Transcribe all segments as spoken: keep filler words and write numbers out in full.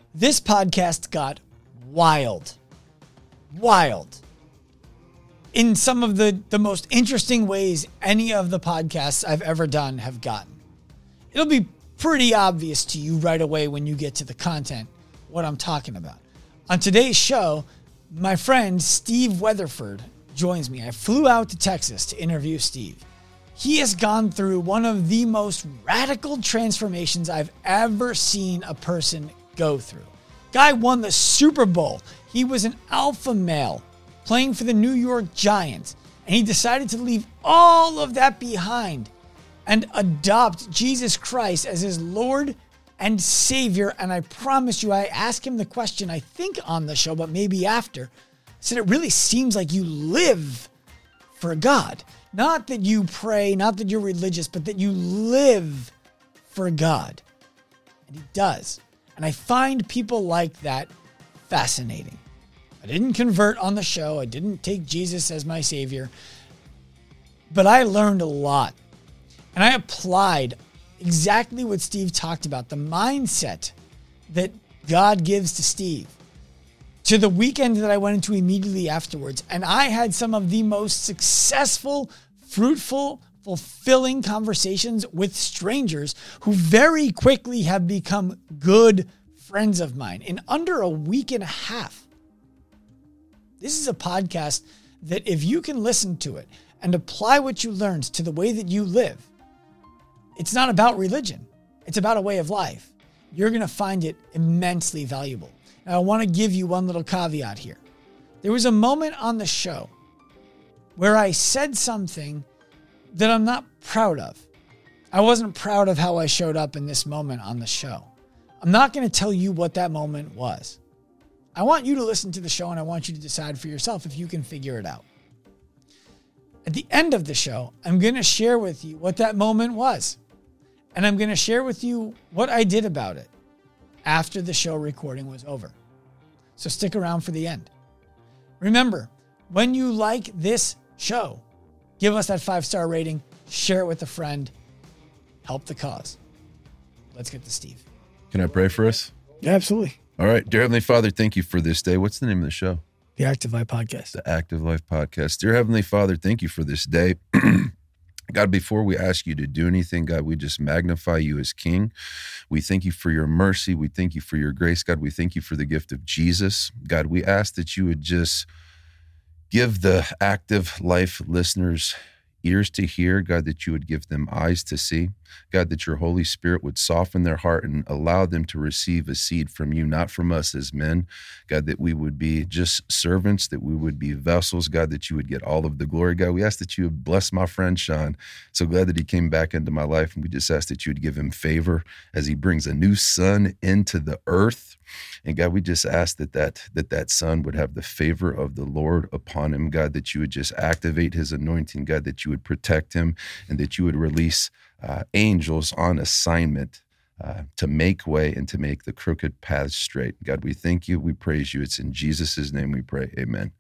This podcast got wild. Wild. In some of the, the most interesting ways any of the podcasts I've ever done have gotten. It'll be pretty obvious to you right away when you get to the content what I'm talking about. On today's show, my friend Steve Weatherford joins me. I flew out to Texas to interview Steve. He has gone through one of the most radical transformations I've ever seen a person go through. Guy won the Super Bowl. He was an alpha male playing for the New York Giants, and he decided to leave all of that behind and adopt Jesus Christ as his Lord and Savior. And I promise you, I asked him the question, I think on the show, but maybe after. I said, it really seems like you live for God. Not that you pray, not that you're religious, but that you live for God. And he does. And I find people like that fascinating. I didn't convert on the show. I didn't take Jesus as my Savior. But I learned a lot. And I applied exactly what Steve talked about, the mindset that God gives to Steve, to the weekend that I went into immediately afterwards. And I had some of the most successful, fruitful, fulfilling conversations with strangers who very quickly have become good friends of mine in under a week and a half. This is a podcast that if you can listen to it and apply what you learned to the way that you live, it's not about religion. It's about a way of life. You're going to find it immensely valuable. Now, I want to give you one little caveat here. There was a moment on the show where I said something that I'm not proud of. I wasn't proud of how I showed up in this moment on the show. I'm not going to tell you what that moment was. I want you to listen to the show and I want you to decide for yourself if you can figure it out. At the end of the show, I'm going to share with you what that moment was. And I'm going to share with you what I did about it after the show recording was over. So stick around for the end. Remember, when you like this show, give us that five-star rating, share it with a friend, help the cause. Let's get to Steve. Can I pray for us? Yeah, absolutely. All right. Dear Heavenly Father, thank you for this day. What's the name of the show? The Active Life Podcast. The Active Life Podcast. Dear Heavenly Father, thank you for this day. God, before we ask you to do anything, God, we just magnify you as King. We thank you for your mercy. We thank you for your grace. God, we thank you for the gift of Jesus. God, we ask that you would just give the Active Life listeners ears to hear, God, that you would give them eyes to see. God, that your Holy Spirit would soften their heart and allow them to receive a seed from you, not from us as men. God, that we would be just servants, that we would be vessels, God, that you would get all of the glory. God, we ask that you would bless my friend Sean. So glad that he came back into my life, and we just ask that you would give him favor as he brings a new son into the earth. And God, we just ask that that, that that son would have the favor of the Lord upon him. God, that you would just activate his anointing. God, that you would protect him and that you would release uh, angels on assignment uh, to make way and to make the crooked paths straight. God, we thank you. We praise you. It's in Jesus' name we pray. Amen.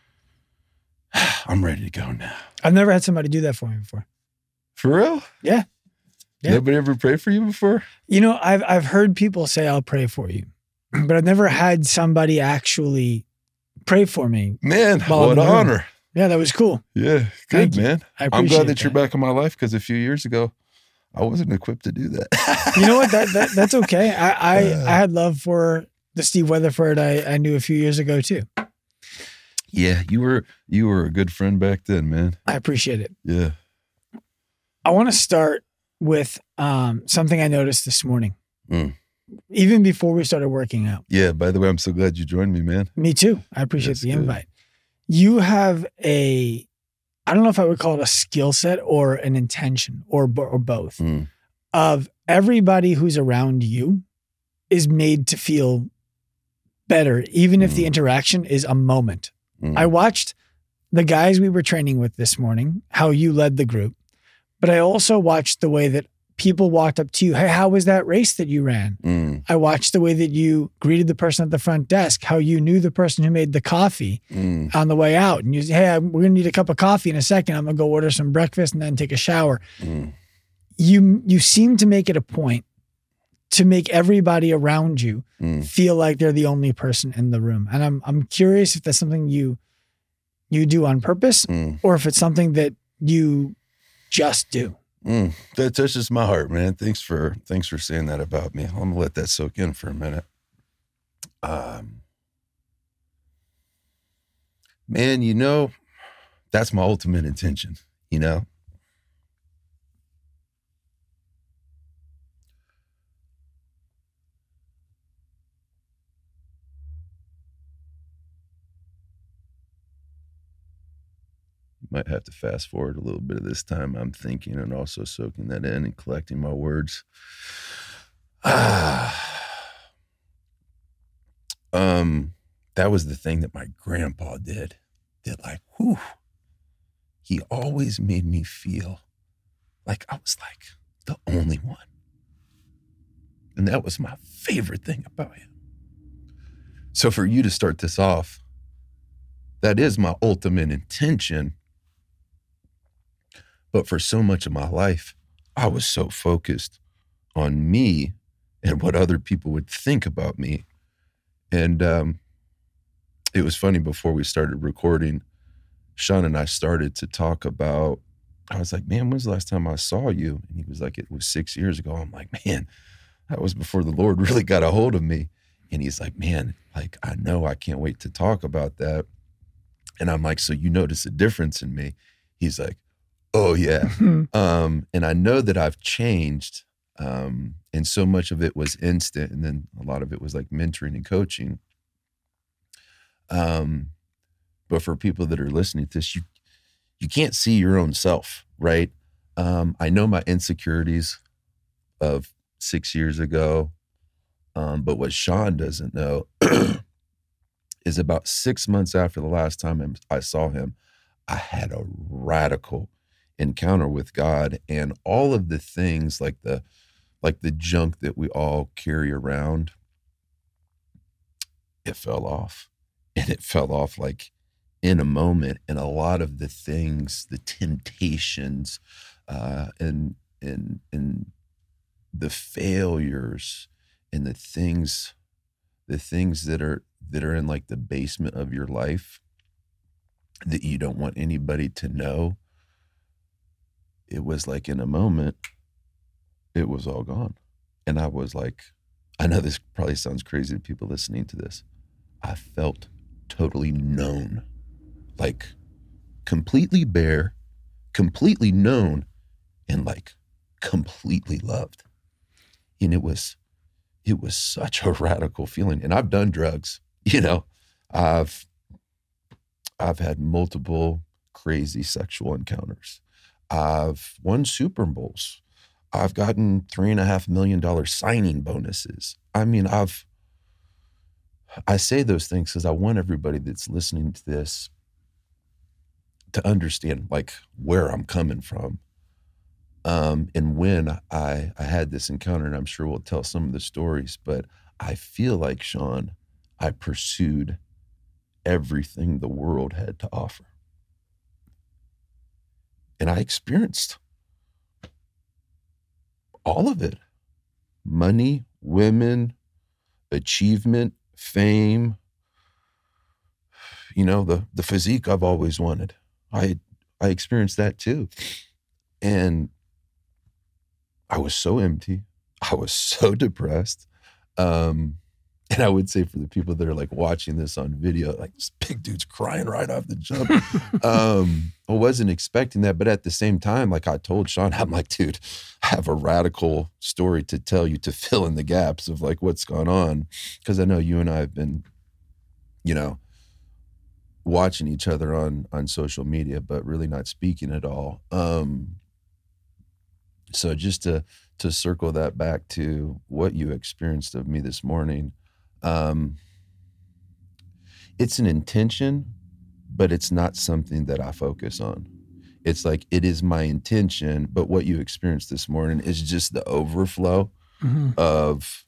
I'm ready to go now. I've never had somebody do that for me before. For real? Yeah. Yeah. Nobody ever prayed for you before? You know, I've I've heard people say, I'll pray for you. But I've never had somebody actually pray for me. Man, what an honor. Yeah, that was cool. Yeah, good, man. I I'm glad that, that you're back in my life, because a few years ago, I wasn't equipped to do that. You know what? That, that That's okay. I I, uh, I had love for the Steve Weatherford I, I knew a few years ago, too. Yeah, you were you were a good friend back then, man. I appreciate it. Yeah. I want to start with um, something I noticed this morning. Mm. Even before we started working out. Yeah, by the way, I'm so glad you joined me, man. Me too. I appreciate That's the good. invite. You have a, I don't know if I would call it a skill set or an intention or, or both, Mm. of everybody who's around you is made to feel better, even if Mm. the interaction is a moment. Mm. I watched the guys we were training with this morning, how you led the group, but I also watched the way that people walked up to you. Hey, how was that race that you ran? Mm. I watched the way that you greeted the person at the front desk, how you knew the person who made the coffee Mm. on the way out. And you say, hey, we're going to need a cup of coffee in a second. I'm going to go order some breakfast and then take a shower. Mm. You, you seem to make it a point to make everybody around you Mm. feel like they're the only person in the room. And I'm I'm curious if that's something you you do on purpose Mm. or if it's something that you just do. Mm. That touches my heart, man. Thanks for thanks for saying that about me. I'm gonna let that soak in for a minute. Um, man, you know, that's my ultimate intention. You know, might have to fast forward a little bit of this time. I'm thinking and also soaking that in and collecting my words. Ah, um, that was the thing that my grandpa did. That like, whew, he always made me feel like I was like the only one. And that was my favorite thing about him. So for you to start this off, that is my ultimate intention. But for so much of my life, I was so focused on me and what other people would think about me. And um, it was funny, before we started recording, Sean and I started to talk about, I was like, man, when's the last time I saw you? And he was like, it was six years ago. I'm like, man, that was before the Lord really got a hold of me. And he's like, man, like, I know, I can't wait to talk about that. And I'm like, so you notice a difference in me? He's like, oh yeah. um, and I know that I've changed. Um, and so much of it was instant. And then a lot of it was like mentoring and coaching. Um, but for people that are listening to this, you, you can't see your own self, right? Um, I know my insecurities of six years ago. Um, but what Sean doesn't know is about six months after the last time I saw him, I had a radical encounter with God, and all of the things like the, like the junk that we all carry around, it fell off, and it fell off like in a moment. And a lot of the things, the temptations, uh, and, and, and the failures and the things, the things that are, that are in like the basement of your life that you don't want anybody to know. It was like in a moment, it was all gone. And I was like, I know this probably sounds crazy to people listening to this. I felt totally known, like completely bare, completely known, and like completely loved. And it was, it was such a radical feeling. And I've done drugs, you know, I've, I've had multiple crazy sexual encounters. I've won Super Bowls. I've gotten three and a half million dollar signing bonuses. I mean, I've, I say those things because I want everybody that's listening to this to understand like where I'm coming from. Um, and when I, I had this encounter, and I'm sure we'll tell some of the stories, but I feel like, Sean, I pursued everything the world had to offer. And I experienced all of it. Money, women, achievement, fame, you know, the, the physique I've always wanted. I, I experienced that too. And I was so empty. I was so depressed. Um, and I would say for the people that are like watching this on video, like this big dude's crying right off the jump. um, I wasn't expecting that. But at the same time, like I told Sean, I'm like, dude, I have a radical story to tell you to fill in the gaps of like what's gone on. Cause I know you and I have been, you know, watching each other on, on social media, but really not speaking at all. Um, so just to, to circle that back to what you experienced of me this morning, um, it's an intention, but it's not something that I focus on. It's like, it is my intention, but what you experienced this morning is just the overflow mm-hmm. of,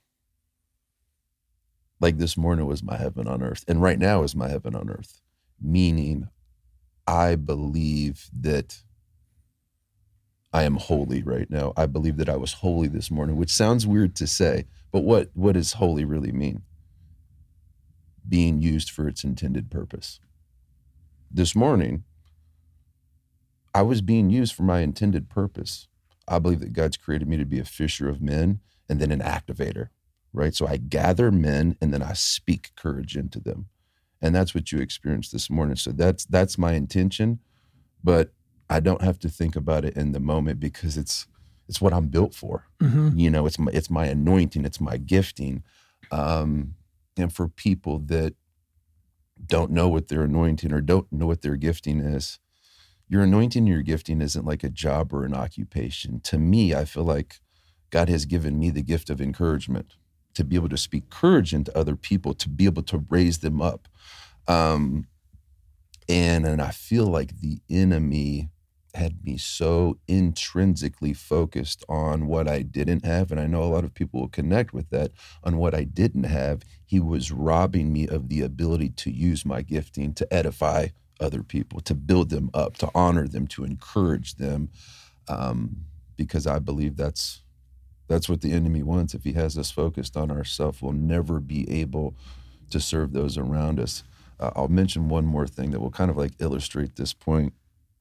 like this morning was my heaven on earth. And right now is my heaven on earth. Meaning I believe that I am holy right now. I believe that I was holy this morning, which sounds weird to say, but what, what does holy really mean? Being used for its intended purpose. This morning, I was being used for my intended purpose. I believe that God's created me to be a fisher of men and then an activator, right? So I gather men and then I speak courage into them. And that's what you experienced this morning. So that's that's my intention, but I don't have to think about it in the moment because it's it's what I'm built for. Mm-hmm. You know, it's my it's my anointing, it's my gifting. Um, and for people that don't know what their anointing or don't know what their gifting is, your anointing, your gifting isn't like a job or an occupation. To me, I feel like God has given me the gift of encouragement, to be able to speak courage into other people, to be able to raise them up. Um, and, and I feel like the enemy had me so intrinsically focused on what I didn't have. And I know a lot of people will connect with that, on what I didn't have. He was robbing me of the ability to use my gifting to edify other people, to build them up, to honor them, to encourage them. Um, because I believe that's, that's what the enemy wants. If he has us focused on ourselves, we'll never be able to serve those around us. Uh, I'll mention one more thing that will kind of like illustrate this point.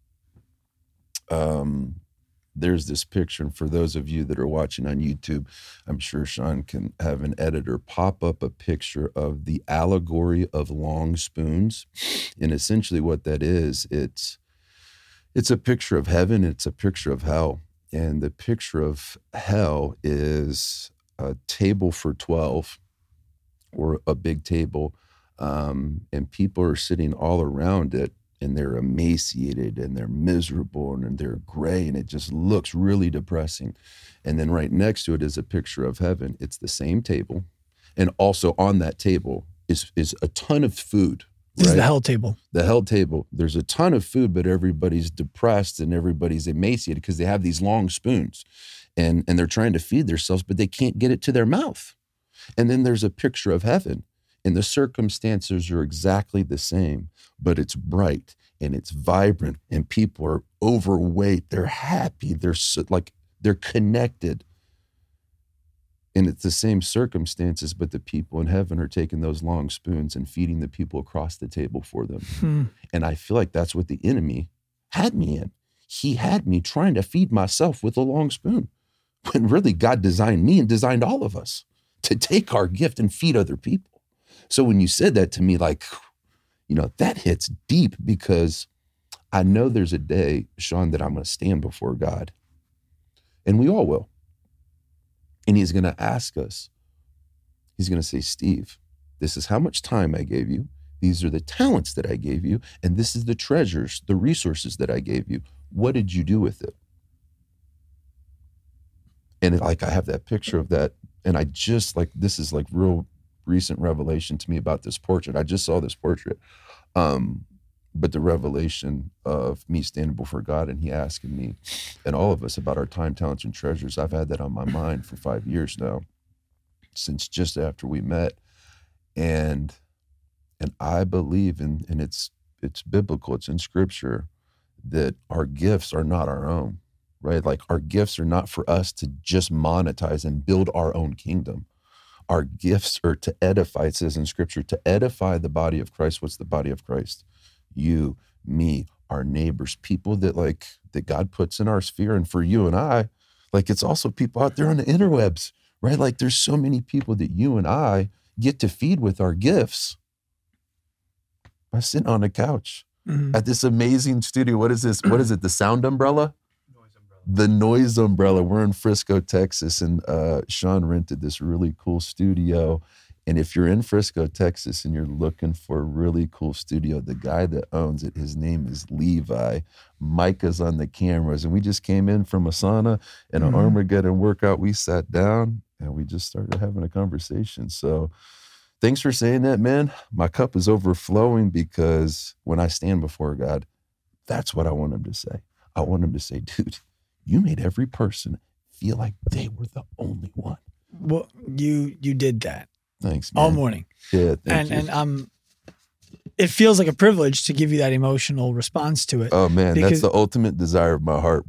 Um, there's this picture, and for those of you that are watching on YouTube, I'm sure Sean can have an editor pop up a picture of the allegory of long spoons. And essentially what that is, it's it's a picture of heaven, it's a picture of hell. And the picture of hell is a table for twelve, or a big table, um, and people are sitting all around it, and they're emaciated and they're miserable and they're gray, and it just looks really depressing. And then right next to it is a picture of heaven. It's the same table. And also on that table is, is a ton of food. This right? is the hell table. The hell table. There's a ton of food, but everybody's depressed and everybody's emaciated because they have these long spoons, and, and they're trying to feed themselves, but they can't get it to their mouth. And then there's a picture of heaven, and the circumstances are exactly the same, but it's bright and it's vibrant, and people are overweight. They're happy. They're so, like, they're connected. And it's the same circumstances, but the people in heaven are taking those long spoons and feeding the people across the table for them. Hmm. And I feel like that's what the enemy had me in. He had me trying to feed myself with a long spoon, when really God designed me and designed all of us to take our gift and feed other people. So when you said that to me, like, you know, that hits deep, because I know there's a day, Sean, that I'm going to stand before God, and we all will. And he's going to ask us, he's going to say, Steve, this is how much time I gave you. These are the talents that I gave you. And this is the treasures, the resources that I gave you. What did you do with it? And like, I have that picture of that. And I just like, this is like real recent revelation to me about this portrait. I just saw this portrait. Um, but the revelation of me standing before God and he asking me and all of us about our time, talents, and treasures, I've had that on my mind for five years now, since just after we met. And and I believe in, and it's it's biblical, it's in scripture, that our gifts are not our own, right? Like, our gifts are not for us to just monetize and build our own kingdom. Our gifts are to edify, it says in scripture, to edify the body of Christ. What's the body of Christ? You, me, our neighbors, people that like that God puts in our sphere. And for you and I, like, it's also people out there on the interwebs, right? Like, there's so many people that you and I get to feed with our gifts by sitting on a couch mm-hmm. at this amazing studio. What is this? What is it? The Sound Umbrella? Noise Umbrella. The Noise Umbrella. We're in Frisco, Texas, and uh, Sean rented this really cool studio. And if you're in Frisco, Texas, and you're looking for a really cool studio, the guy that owns it, his name is Levi. Micah's on the cameras. And we just came in from a sauna and an mm-hmm. Armageddon workout. We sat down and we just started having a conversation. So thanks for saying that, man. My cup is overflowing, because when I stand before God, that's what I want him to say. I want him to say, dude, you made every person feel like they were the only one. Well, you you did that. Thanks, man. All morning. Yeah, thank and, you. And um, it feels like a privilege to give you that emotional response to it. Oh, man, that's the ultimate desire of my heart, bro.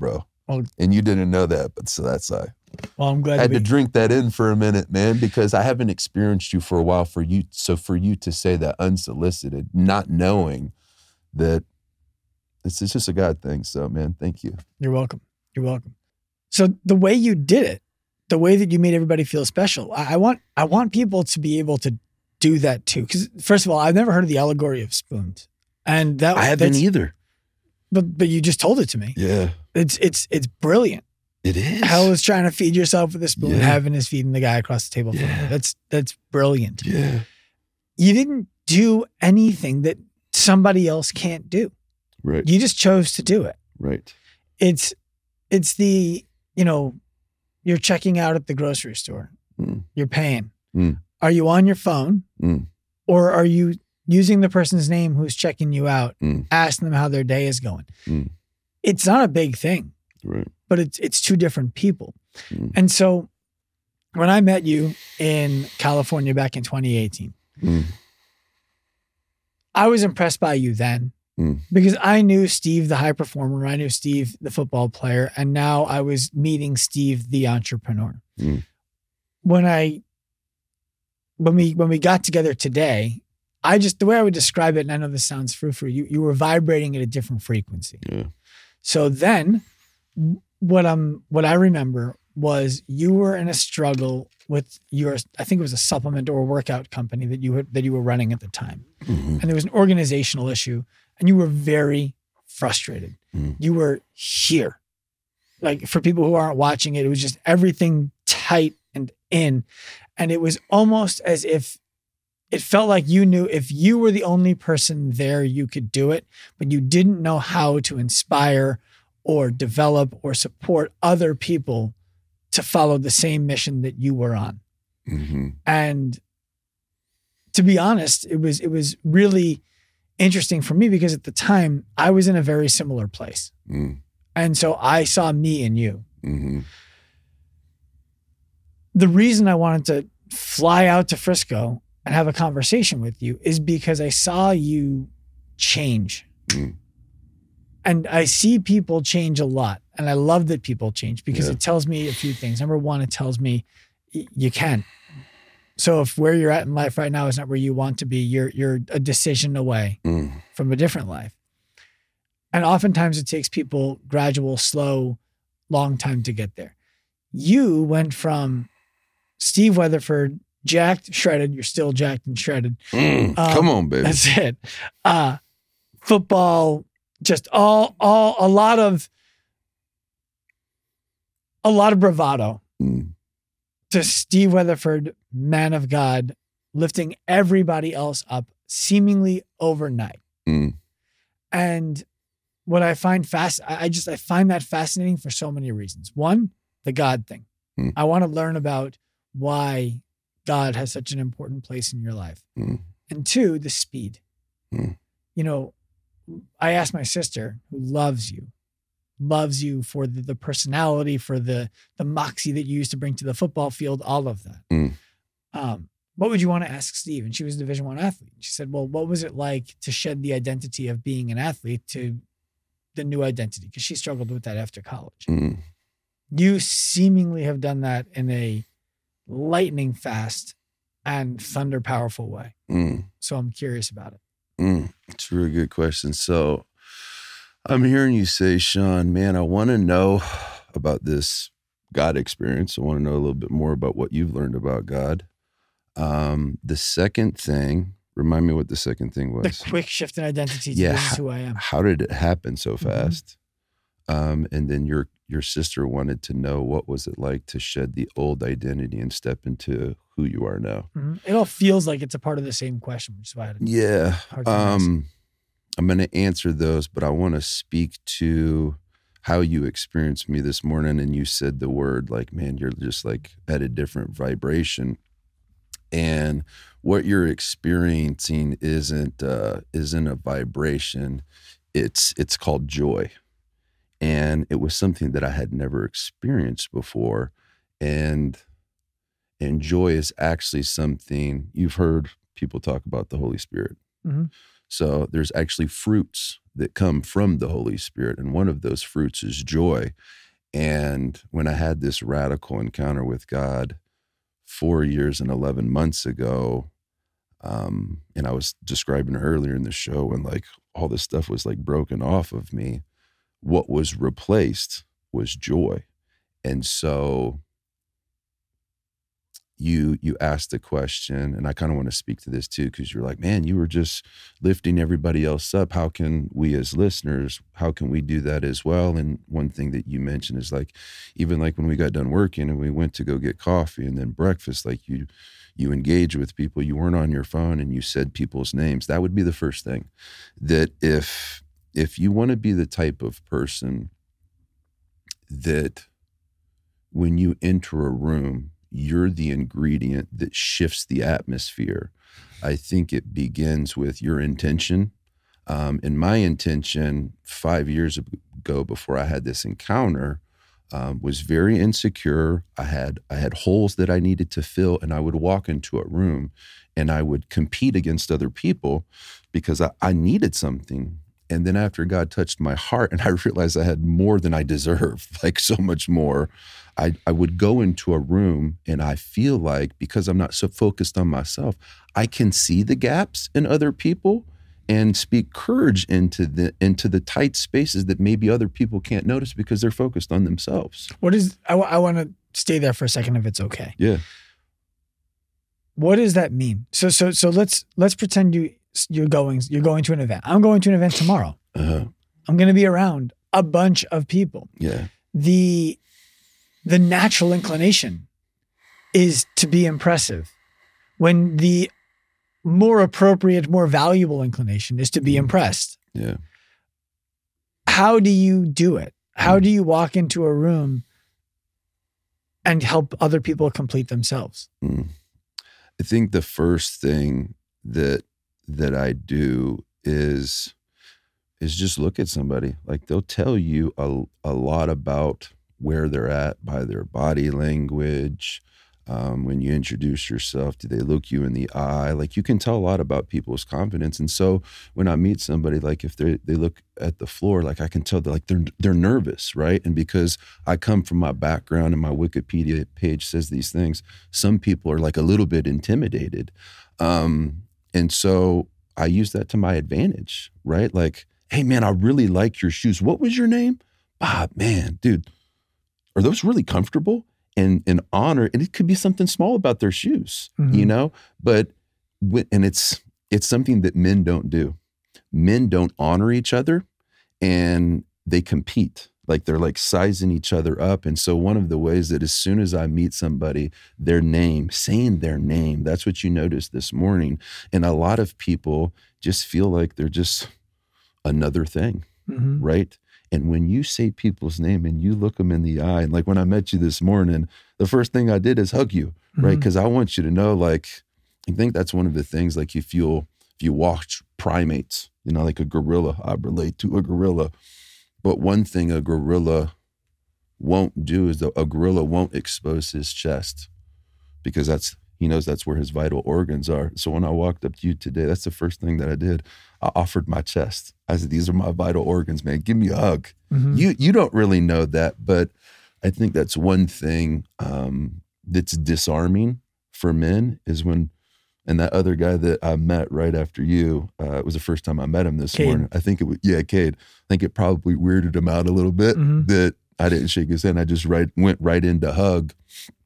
Well, and you didn't know that, but so that's I. Well, I'm glad I had we, to drink that in for a minute, man, because I haven't experienced you for a while. For you, so for you to say that unsolicited, not knowing that it's, it's just a God thing. So, man, thank you. You're welcome. You're welcome. So the way you did it, the way that you made everybody feel special, I, I want I want people to be able to do that too. Because first of all, I've never heard of the allegory of spoons, and that I haven't that's- either. But but you just told it to me. Yeah, It's it's it's brilliant. it is. Hell is trying to feed yourself with a spoon. Yeah. Heaven is feeding the guy across the table from Yeah. you. That's that's brilliant. Yeah, You didn't do anything that somebody else can't do. right, You just chose to do it. right. It's it's the, you know, you're checking out at the grocery store. Mm. You're paying. Mm. Are you on your phone? Mm. Or are you using the person's name who's checking you out, Mm. asking them how their day is going? Mm. It's not a big thing, Right. but it's it's two different people. Mm. And so when I met you in California back in twenty eighteen, Mm. I was impressed by you then Mm. because I knew Steve, the high performer. I knew Steve, the football player. And now I was meeting Steve, the entrepreneur. Mm. When I, when we, when we got together today, I just, the way I would describe it, and I know this sounds frou-frou, you, you were vibrating at a different frequency. Yeah. So then what I'm, what I remember was you were in a struggle with your, I think it was a supplement or a workout company that you had, that you were running at the time. Mhm. And there was an organizational issue and you were very frustrated. Mm. You were here. Like for people who aren't watching it, it was just everything tight and in. And it was almost as if it felt like you knew if you were the only person there, you could do it, but you didn't know how to inspire or develop or support other people to follow the same mission that you were on. Mm-hmm. And to be honest, it was, it was really interesting for me because at the time I was in a very similar place. Mm. And so I saw me in you. Mm-hmm. The reason I wanted to fly out to Frisco and have a conversation with you is because I saw you change. Mm. And I see people change a lot. And I love that people change because Yeah. it tells me a few things. Number one, it tells me y- you can. So if where you're at in life right now is not where you want to be, you're you're a decision away Mm. from a different life. And oftentimes it takes people gradual, slow, long time to get there. You went from Steve Weatherford, jacked, shredded. You're still jacked and shredded. Mm. Um, Come on, baby. That's it. Uh, football, just all, all, a lot of, a lot of bravado Mm. to Steve Weatherford, man of God, lifting everybody else up seemingly overnight. Mm. And what I find fast, I I just, I find that fascinating for so many reasons. One, the God thing. Hmm. I want to learn about why God has such an important place in your life. Mm. And two, the speed. Hmm. You know, I asked my sister who loves you, loves you for the, the personality, for the, the moxie that you used to bring to the football field, all of that. Hmm. Um, what would you want to ask Steve? And she was a Division One athlete. She said, well, what was it like to shed the identity of being an athlete to the new identity? Because she struggled with that after college. Mm. You seemingly have done that in a lightning fast and thunder powerful way. Mm. So I'm curious about it. Mm. It's a really good question. So I'm hearing you say, Sean, man, I want to know about this God experience. I want to know a little bit more about what you've learned about God. Um, the second thing, remind me what the second thing was. The quick shift in identity to Yeah, this is who I am. How did it happen so Mm-hmm. fast? Um, and then your your sister wanted to know what was it like to shed the old identity and step into who you are now. Mhm. It all feels like it's a part of the same question, which is why I didn't. Yeah. Hard to ask. Um, I'm going to answer those, but I want to speak to how you experienced me this morning. And you said the word like, man, you're just like at a different vibration. And what you're experiencing isn't uh, isn't a vibration. It's it's called joy. And it was something that I had never experienced before. And and joy is actually something you've heard people talk about the Holy Spirit. Mhm. So there's actually fruits that come from the Holy Spirit. And one of those fruits is joy. And when I had this radical encounter with God four years and eleven months ago, um, and I was describing earlier in the show when like all this stuff was like broken off of me, what was replaced was joy. And so you you asked the question, and I kind of want to speak to this too, because you're like, man, you were just lifting everybody else up. How can we as listeners, how can we do that as well? And one thing that you mentioned is like, even like when we got done working and we went to go get coffee and then breakfast, like you you engage with people, you weren't on your phone and you said people's names. That would be the first thing. That if if you want to be the type of person that when you enter a room, you're the ingredient that shifts the atmosphere, I think it begins with your intention. Um, and my intention five years ago, before I had this encounter, um, was very insecure. I had I had holes that I needed to fill, and I would walk into a room and I would compete against other people because I, I needed something. And then after God touched my heart and I realized I had more than I deserved, like so much more, I, I would go into a room and I feel like, because I'm not so focused on myself, I can see the gaps in other people and speak courage into the into the tight spaces that maybe other people can't notice because they're focused on themselves. What is, I, I want to stay there for a second if it's okay. Yeah. What does that mean? So so so let's let's pretend you you're going you're going to an event. I'm going to an event tomorrow. Uh-huh. I'm going to be around a bunch of people. Yeah. The the natural inclination is to be impressive, when the more appropriate, more valuable inclination is to be impressed. Yeah. How do you do it? How do you walk into a room and help other people complete themselves? Mm. I think the first thing that that I do is is just look at somebody. Like they'll tell you a, a lot about where they're at by their body language. Um, when you introduce yourself, do they look you in the eye? Like you can tell a lot about people's confidence. And so when I meet somebody, like if they they look at the floor, like I can tell they're like they're they're nervous, right? And because I come from my background and my Wikipedia page says these things, some people are like a little bit intimidated. Um, and so I use that to my advantage, right? Like, hey man, I really like your shoes. What was your name? Bob, man, dude, are those really comfortable? And and honor, and it could be something small about their shoes, mm-hmm. you know, but, and it's, it's something that men don't do. Men don't honor each other and they compete. Like they're like sizing each other up. And so one of the ways that as soon as I meet somebody, their name, saying their name, that's what you noticed this morning. And a lot of people just feel like they're just another thing, mm-hmm. right? And when you say people's name and you look them in the eye, and like when I met you this morning, the first thing I did is hug you, mm-hmm. right? Because I want you to know, like, I think that's one of the things, like if you'll, if you watch primates, you know, like a gorilla, I relate to a gorilla. But one thing a gorilla won't do is a gorilla won't expose his chest because that's, he knows that's where his vital organs are. So when I walked up to you today, that's the first thing that I did. I offered my chest. I said, these are my vital organs, man. Give me a hug. Mm-hmm. You you don't really know that, but I think that's one thing um, that's disarming for men is when, and that other guy that I met right after you, uh, it was the first time I met him this Cade. morning. I think it was, yeah, Cade. I think it probably weirded him out a little bit mm-hmm. that I didn't shake his hand. I just right went right into hug.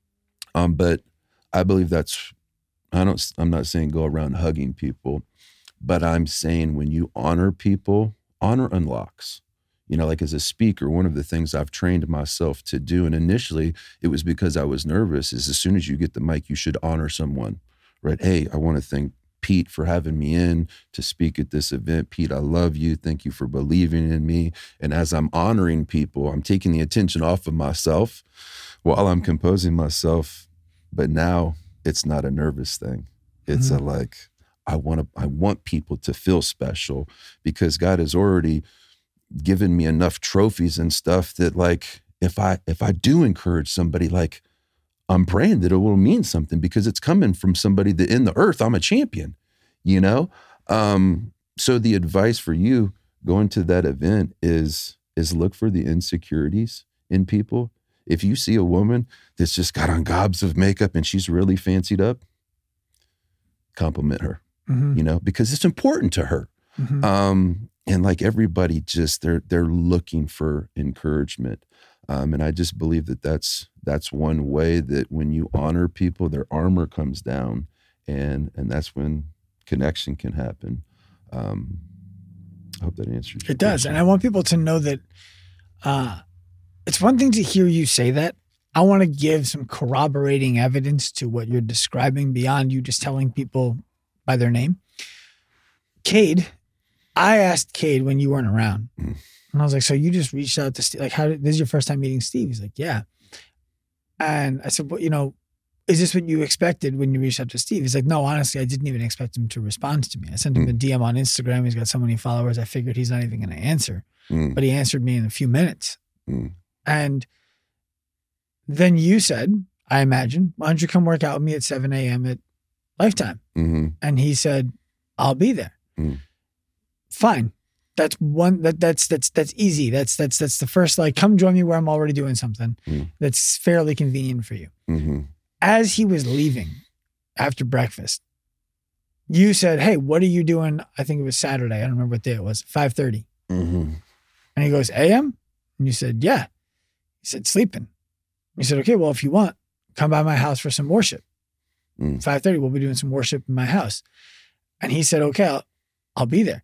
Um, but I believe that's, I don't, I'm not saying go around hugging people, but I'm saying when you honor people, honor unlocks. You know, like as a speaker, one of the things I've trained myself to do, and initially it was because I was nervous, is as soon as you get the mic, you should honor someone, right? Hey, I want to thank Pete for having me in to speak at this event. Pete, I love you. Thank you for believing in me. And as I'm honoring people, I'm taking the attention off of myself while I'm composing myself. But now it's not a nervous thing. It's mm-hmm. a like, I want to, I want people to feel special because God has already given me enough trophies and stuff that like, if I, if I do encourage somebody, like I'm praying that it will mean something because it's coming from somebody that in the earth, I'm a champion, you know? Um, so the advice for you going to that event is, is look for the insecurities in people. If you see a woman that's just got on gobs of makeup and she's really fancied up, compliment her, mm-hmm. you know, because it's important to her. Mm-hmm. Um, and like everybody just, they're, they're looking for encouragement. Um, and I just believe that that's, that's one way that when you honor people, their armor comes down, and, and that's when connection can happen. Um, I hope that answers your It does. question. And I want people to know that, uh, it's one thing to hear you say that. I want to give some corroborating evidence to what you're describing beyond you just telling people by their name. Cade, I asked Cade when you weren't around, mm. and I was like, so you just reached out to Steve, like, how did, this is your first time meeting Steve? He's like, yeah. And I said, well, you know, is this what you expected when you reached out to Steve? He's like, no, honestly, I didn't even expect him to respond to me. I sent him mm. a D M on Instagram. He's got so many followers. I figured he's not even going to answer, mm. but he answered me in a few minutes. Mm. And then you said, I imagine, why don't you come work out with me at seven a.m. at Lifetime? Mm-hmm. And he said, I'll be there. Mm. Fine. That's one, that that's, that's, that's easy. That's, that's, that's the first, like, come join me where I'm already doing something mm. that's fairly convenient for you. Mm-hmm. As he was leaving after breakfast, you said, hey, what are you doing? I think it was Saturday. I don't remember what day it was, five thirty. Mm-hmm. And he goes, A M? And you said, yeah. He said, sleeping. He said, okay, well, if you want, come by my house for some worship. Mm. five thirty, we'll be doing some worship in my house. And he said, okay, I'll, I'll be there.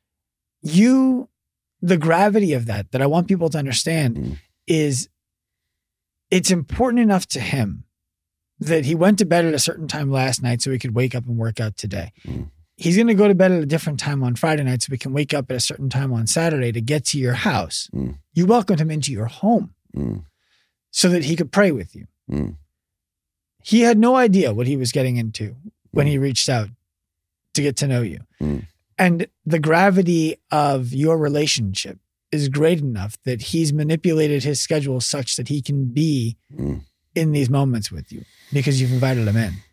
You, the gravity of that, that I want people to understand mm. is it's important enough to him that he went to bed at a certain time last night so he could wake up and work out today. Mm. He's going to go to bed at a different time on Friday night so we can wake up at a certain time on Saturday to get to your house. Mm. You welcomed him into your home mm. so that he could pray with you. Mm. He had no idea what he was getting into when mm. he reached out to get to know you. Mm. And the gravity of your relationship is great enough that he's manipulated his schedule such that he can be mm. in these moments with you because you've invited him in.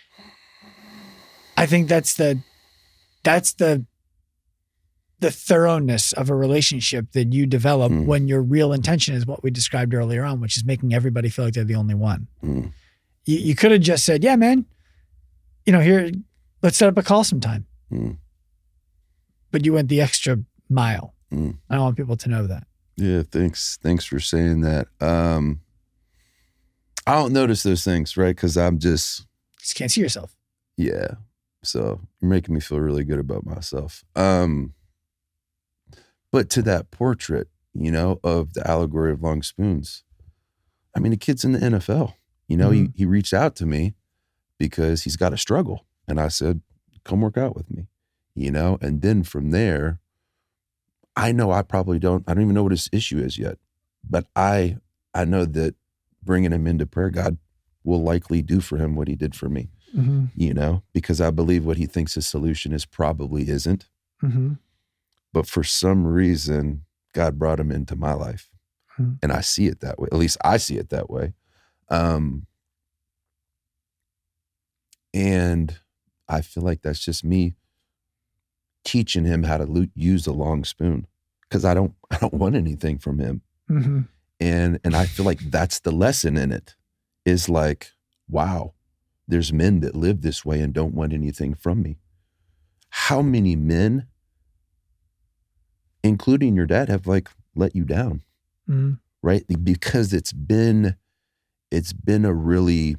I think that's the, that's the, the thoroughness of a relationship that you develop mm. when your real intention is what we described earlier on, which is making everybody feel like they're the only one. Mm. You, you could have just said, yeah, man, you know, here, let's set up a call sometime. Mm. But you went the extra mile. Mm. I want people to know that. Yeah. Thanks. Thanks for saying that. Um, I don't notice those things, right? Cause I'm just, just can't see yourself. Yeah. So you're making me feel really good about myself. Um, but to that portrait, you know, of the allegory of long spoons, I mean, the kid's in the N F L, you know, mm-hmm. he, he reached out to me because he's got a struggle. And I said, come work out with me, you know? And then from there, I know I probably don't, I don't even know what his issue is yet, but I, I know that bringing him into prayer, God will likely do for him what he did for me, mm-hmm. you know, because I believe what he thinks his solution is probably isn't. Mm-hmm. But for some reason, God brought him into my life. Mm-hmm. And I see it that way. At least I see it that way. Um, and I feel like that's just me teaching him how to lo- use a long spoon, because I don't, I don't want anything from him. Mm-hmm. And, and I feel like that's the lesson in it, is like, wow, there's men that live this way and don't want anything from me. How many men, including your dad, have like let you down, mm-hmm. right? Because it's been, it's been a really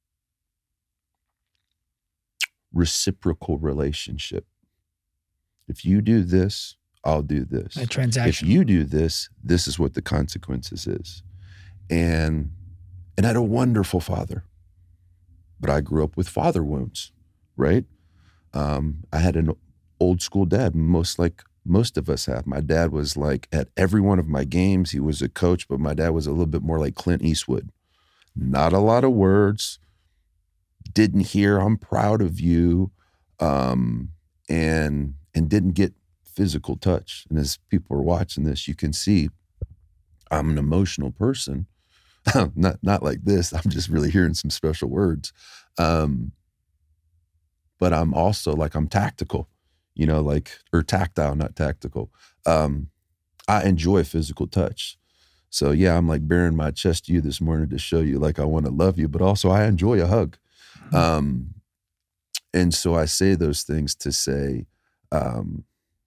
reciprocal relationship. If you do this, I'll do this. A transaction. If you do this, this is what the consequences is. And, and I had a wonderful father, but I grew up with father wounds, right? Um, I had an old school dad, most like most of us have. My dad was like at every one of my games. He was a coach, but my dad was a little bit more like Clint Eastwood. Not a lot of words. Didn't hear, I'm proud of you. Um, and, and didn't get physical touch. And as people are watching this, you can see I'm an emotional person. not, not like this. I'm just really hearing some special words. Um, but I'm also like, I'm tactical, you know, like, or tactile, not tactical. Um, I enjoy physical touch. So yeah, I'm like bearing my chest to you this morning to show you like I want to love you, but also I enjoy a hug. Mm-hmm. Um, and so I say those things to say, um,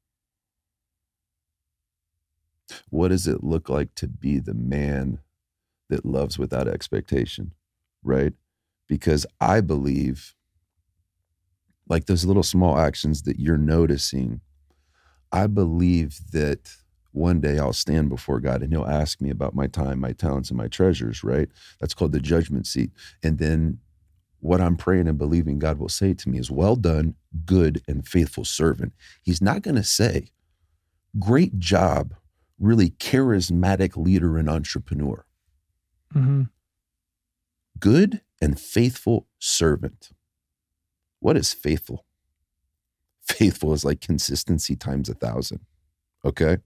what does it look like to be the man that loves without expectation, right? Because I believe like those little small actions that you're noticing, I believe that one day I'll stand before God and he'll ask me about my time, my talents, and my treasures, right? That's called the judgment seat. And then what I'm praying and believing God will say to me is, well done, good and faithful servant. He's not going to say, great job, really charismatic leader and entrepreneur. Mm-hmm. Good and faithful servant. What is faithful? Faithful is like consistency times a thousand. Okay?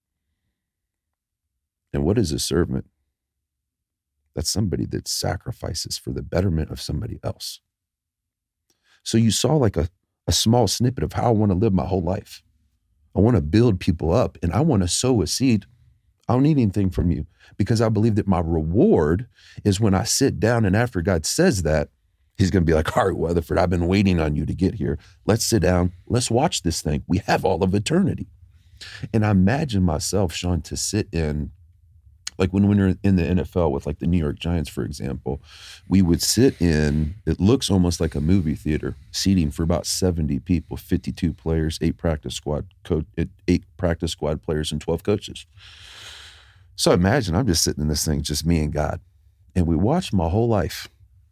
And what is a servant? That's somebody that sacrifices for the betterment of somebody else. So you saw like a, a small snippet of how I want to live my whole life. I want to build people up and I want to sow a seed. I don't need anything from you because I believe that my reward is when I sit down and after God says that, he's going to be like, all right, Weatherford, I've been waiting on you to get here. Let's sit down. Let's watch this thing. We have all of eternity. And I imagine myself, Sean, to sit in, like when we were in the N F L with like the New York Giants, for example, we would sit in, it looks almost like a movie theater, seating for about seventy people, fifty-two players, eight practice squad, co- eight practice squad players, and twelve coaches. So imagine I'm just sitting in this thing, just me and God. And we watched my whole life.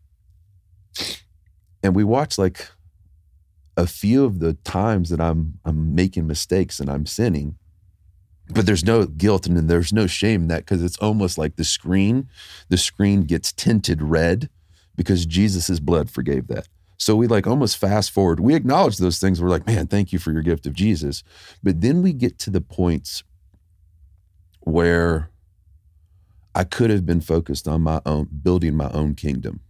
And we watch like a few of the times that I'm I'm making mistakes and I'm sinning, but there's no guilt and there's no shame in that because it's almost like the screen, the screen gets tinted red because Jesus' blood forgave that. So we like almost fast forward. We acknowledge those things. We're like, man, thank you for your gift of Jesus. But then we get to the points where I could have been focused on my own, building my own kingdom.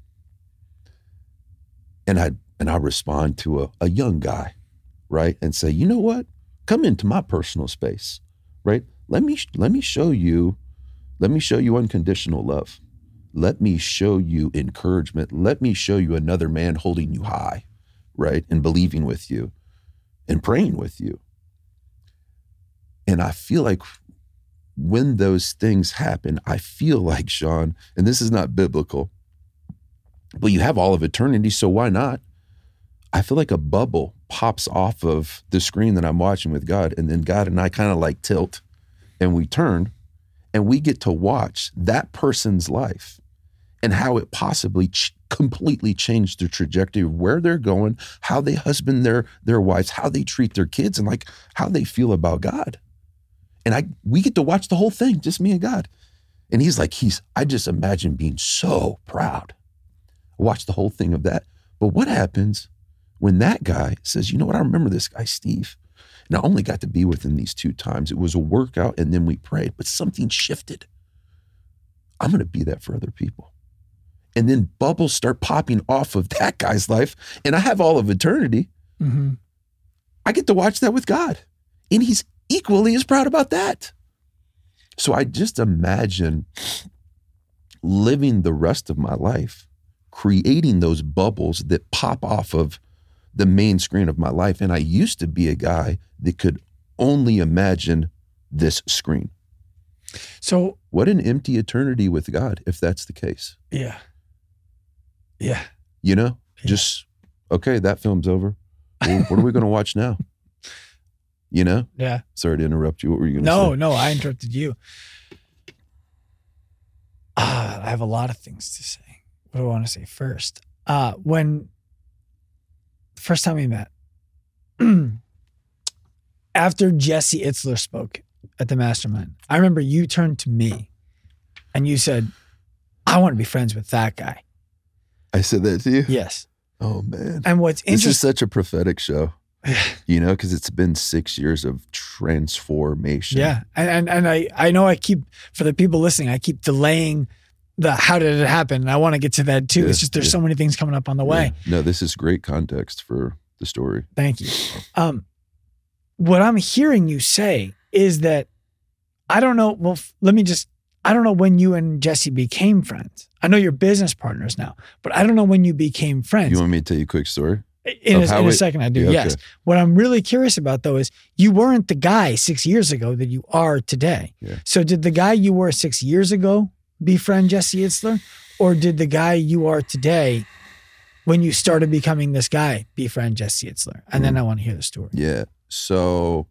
And I and I respond to a, a young guy, right? And say, you know what? Come into my personal space, right? Let me let me show you, let me show you unconditional love. Let me show you encouragement. Let me show you another man holding you high, right? And believing with you and praying with you. And I feel like when those things happen, I feel like, Sean, and this is not biblical, but you have all of eternity, so why not? I feel like a bubble pops off of the screen that I'm watching with God, and then God and I kind of like tilt, and we turn, and we get to watch that person's life and how it possibly ch- completely changed the trajectory of where they're going, how they husband their, their wives, how they treat their kids, and like how they feel about God. And I we get to watch the whole thing, just me and God. And he's like, he's, I just imagine being so proud. Watch the whole thing of that. But what happens when that guy says, you know what, I remember this guy, Steve. And I only got to be with him these two times. It was a workout and then we prayed, but something shifted. I'm going to be that for other people. And then bubbles start popping off of that guy's life. And I have all of eternity. Mm-hmm. I get to watch that with God. And he's equally as proud about that. So I just imagine living the rest of my life creating those bubbles that pop off of the main screen of my life. And I used to be a guy that could only imagine this screen. So what an empty eternity with God, if that's the case. Yeah. Yeah. You know, yeah. Just, okay, that film's over. Well, what are we going to watch now? You know? Yeah. Sorry to interrupt you. What were you going to no, say? No, no, I interrupted you. Uh, I have a lot of things to say. What do I want to say first? Uh, when the first time we met, after Jesse Itzler spoke at the Mastermind, I remember you turned to me and you said, I want to be friends with that guy. I said that to you? Yes. Oh, man. And what's interesting. This is such a prophetic show, you know, because it's been six years of transformation. Yeah. And, and, and I, I know I keep, for the people listening, I keep delaying the how did it happen? And I want to get to that too. Yeah, it's just there's yeah. so many things coming up on the way. Yeah. No, this is great context for the story. Thank you. Um, what I'm hearing you say is that I don't know. Well, f- let me just I don't know when you and Jesse became friends. I know you're business partners now, but I don't know when you became friends. You want me to tell you a quick story? In, a, in a second, I do, yeah, yes. Okay. What I'm really curious about, though, is you weren't the guy six years ago that you are today. Yeah. So did the guy you were six years ago befriend Jesse Itzler? Or did the guy you are today, when you started becoming this guy, befriend Jesse Itzler? And mm. then I want to hear the story. Yeah. So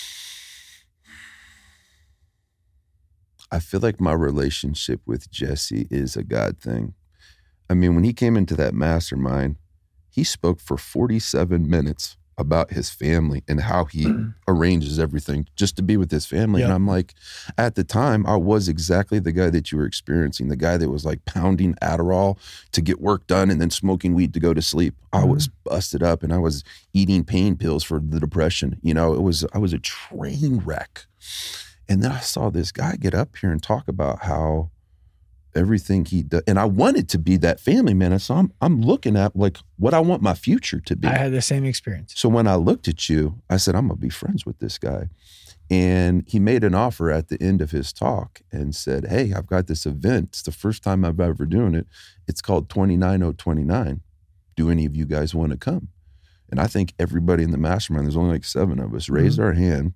I feel like my relationship with Jesse is a God thing. I mean, when he came into that mastermind, he spoke for forty-seven minutes about his family and how he mm. arranges everything just to be with his family. Yep. And I'm like, at the time, I was exactly the guy that you were experiencing, the guy that was like pounding Adderall to get work done and then smoking weed to go to sleep. Mm. I was busted up and I was eating pain pills for the depression. You know, it was, I was a train wreck. And then I saw this guy get up here and talk about how everything he does. And I wanted to be that family man. And so I'm, I'm looking at like what I want my future to be. I had the same experience. So when I looked at you, I said, I'm going to be friends with this guy. And he made an offer at the end of his talk and said, hey, I've got this event. It's the first time I've ever doing it. It's called twenty-nine oh twenty-nine. Do any of you guys want to come? And I think everybody in the mastermind, there's only like seven of us, raised mm-hmm. our hand.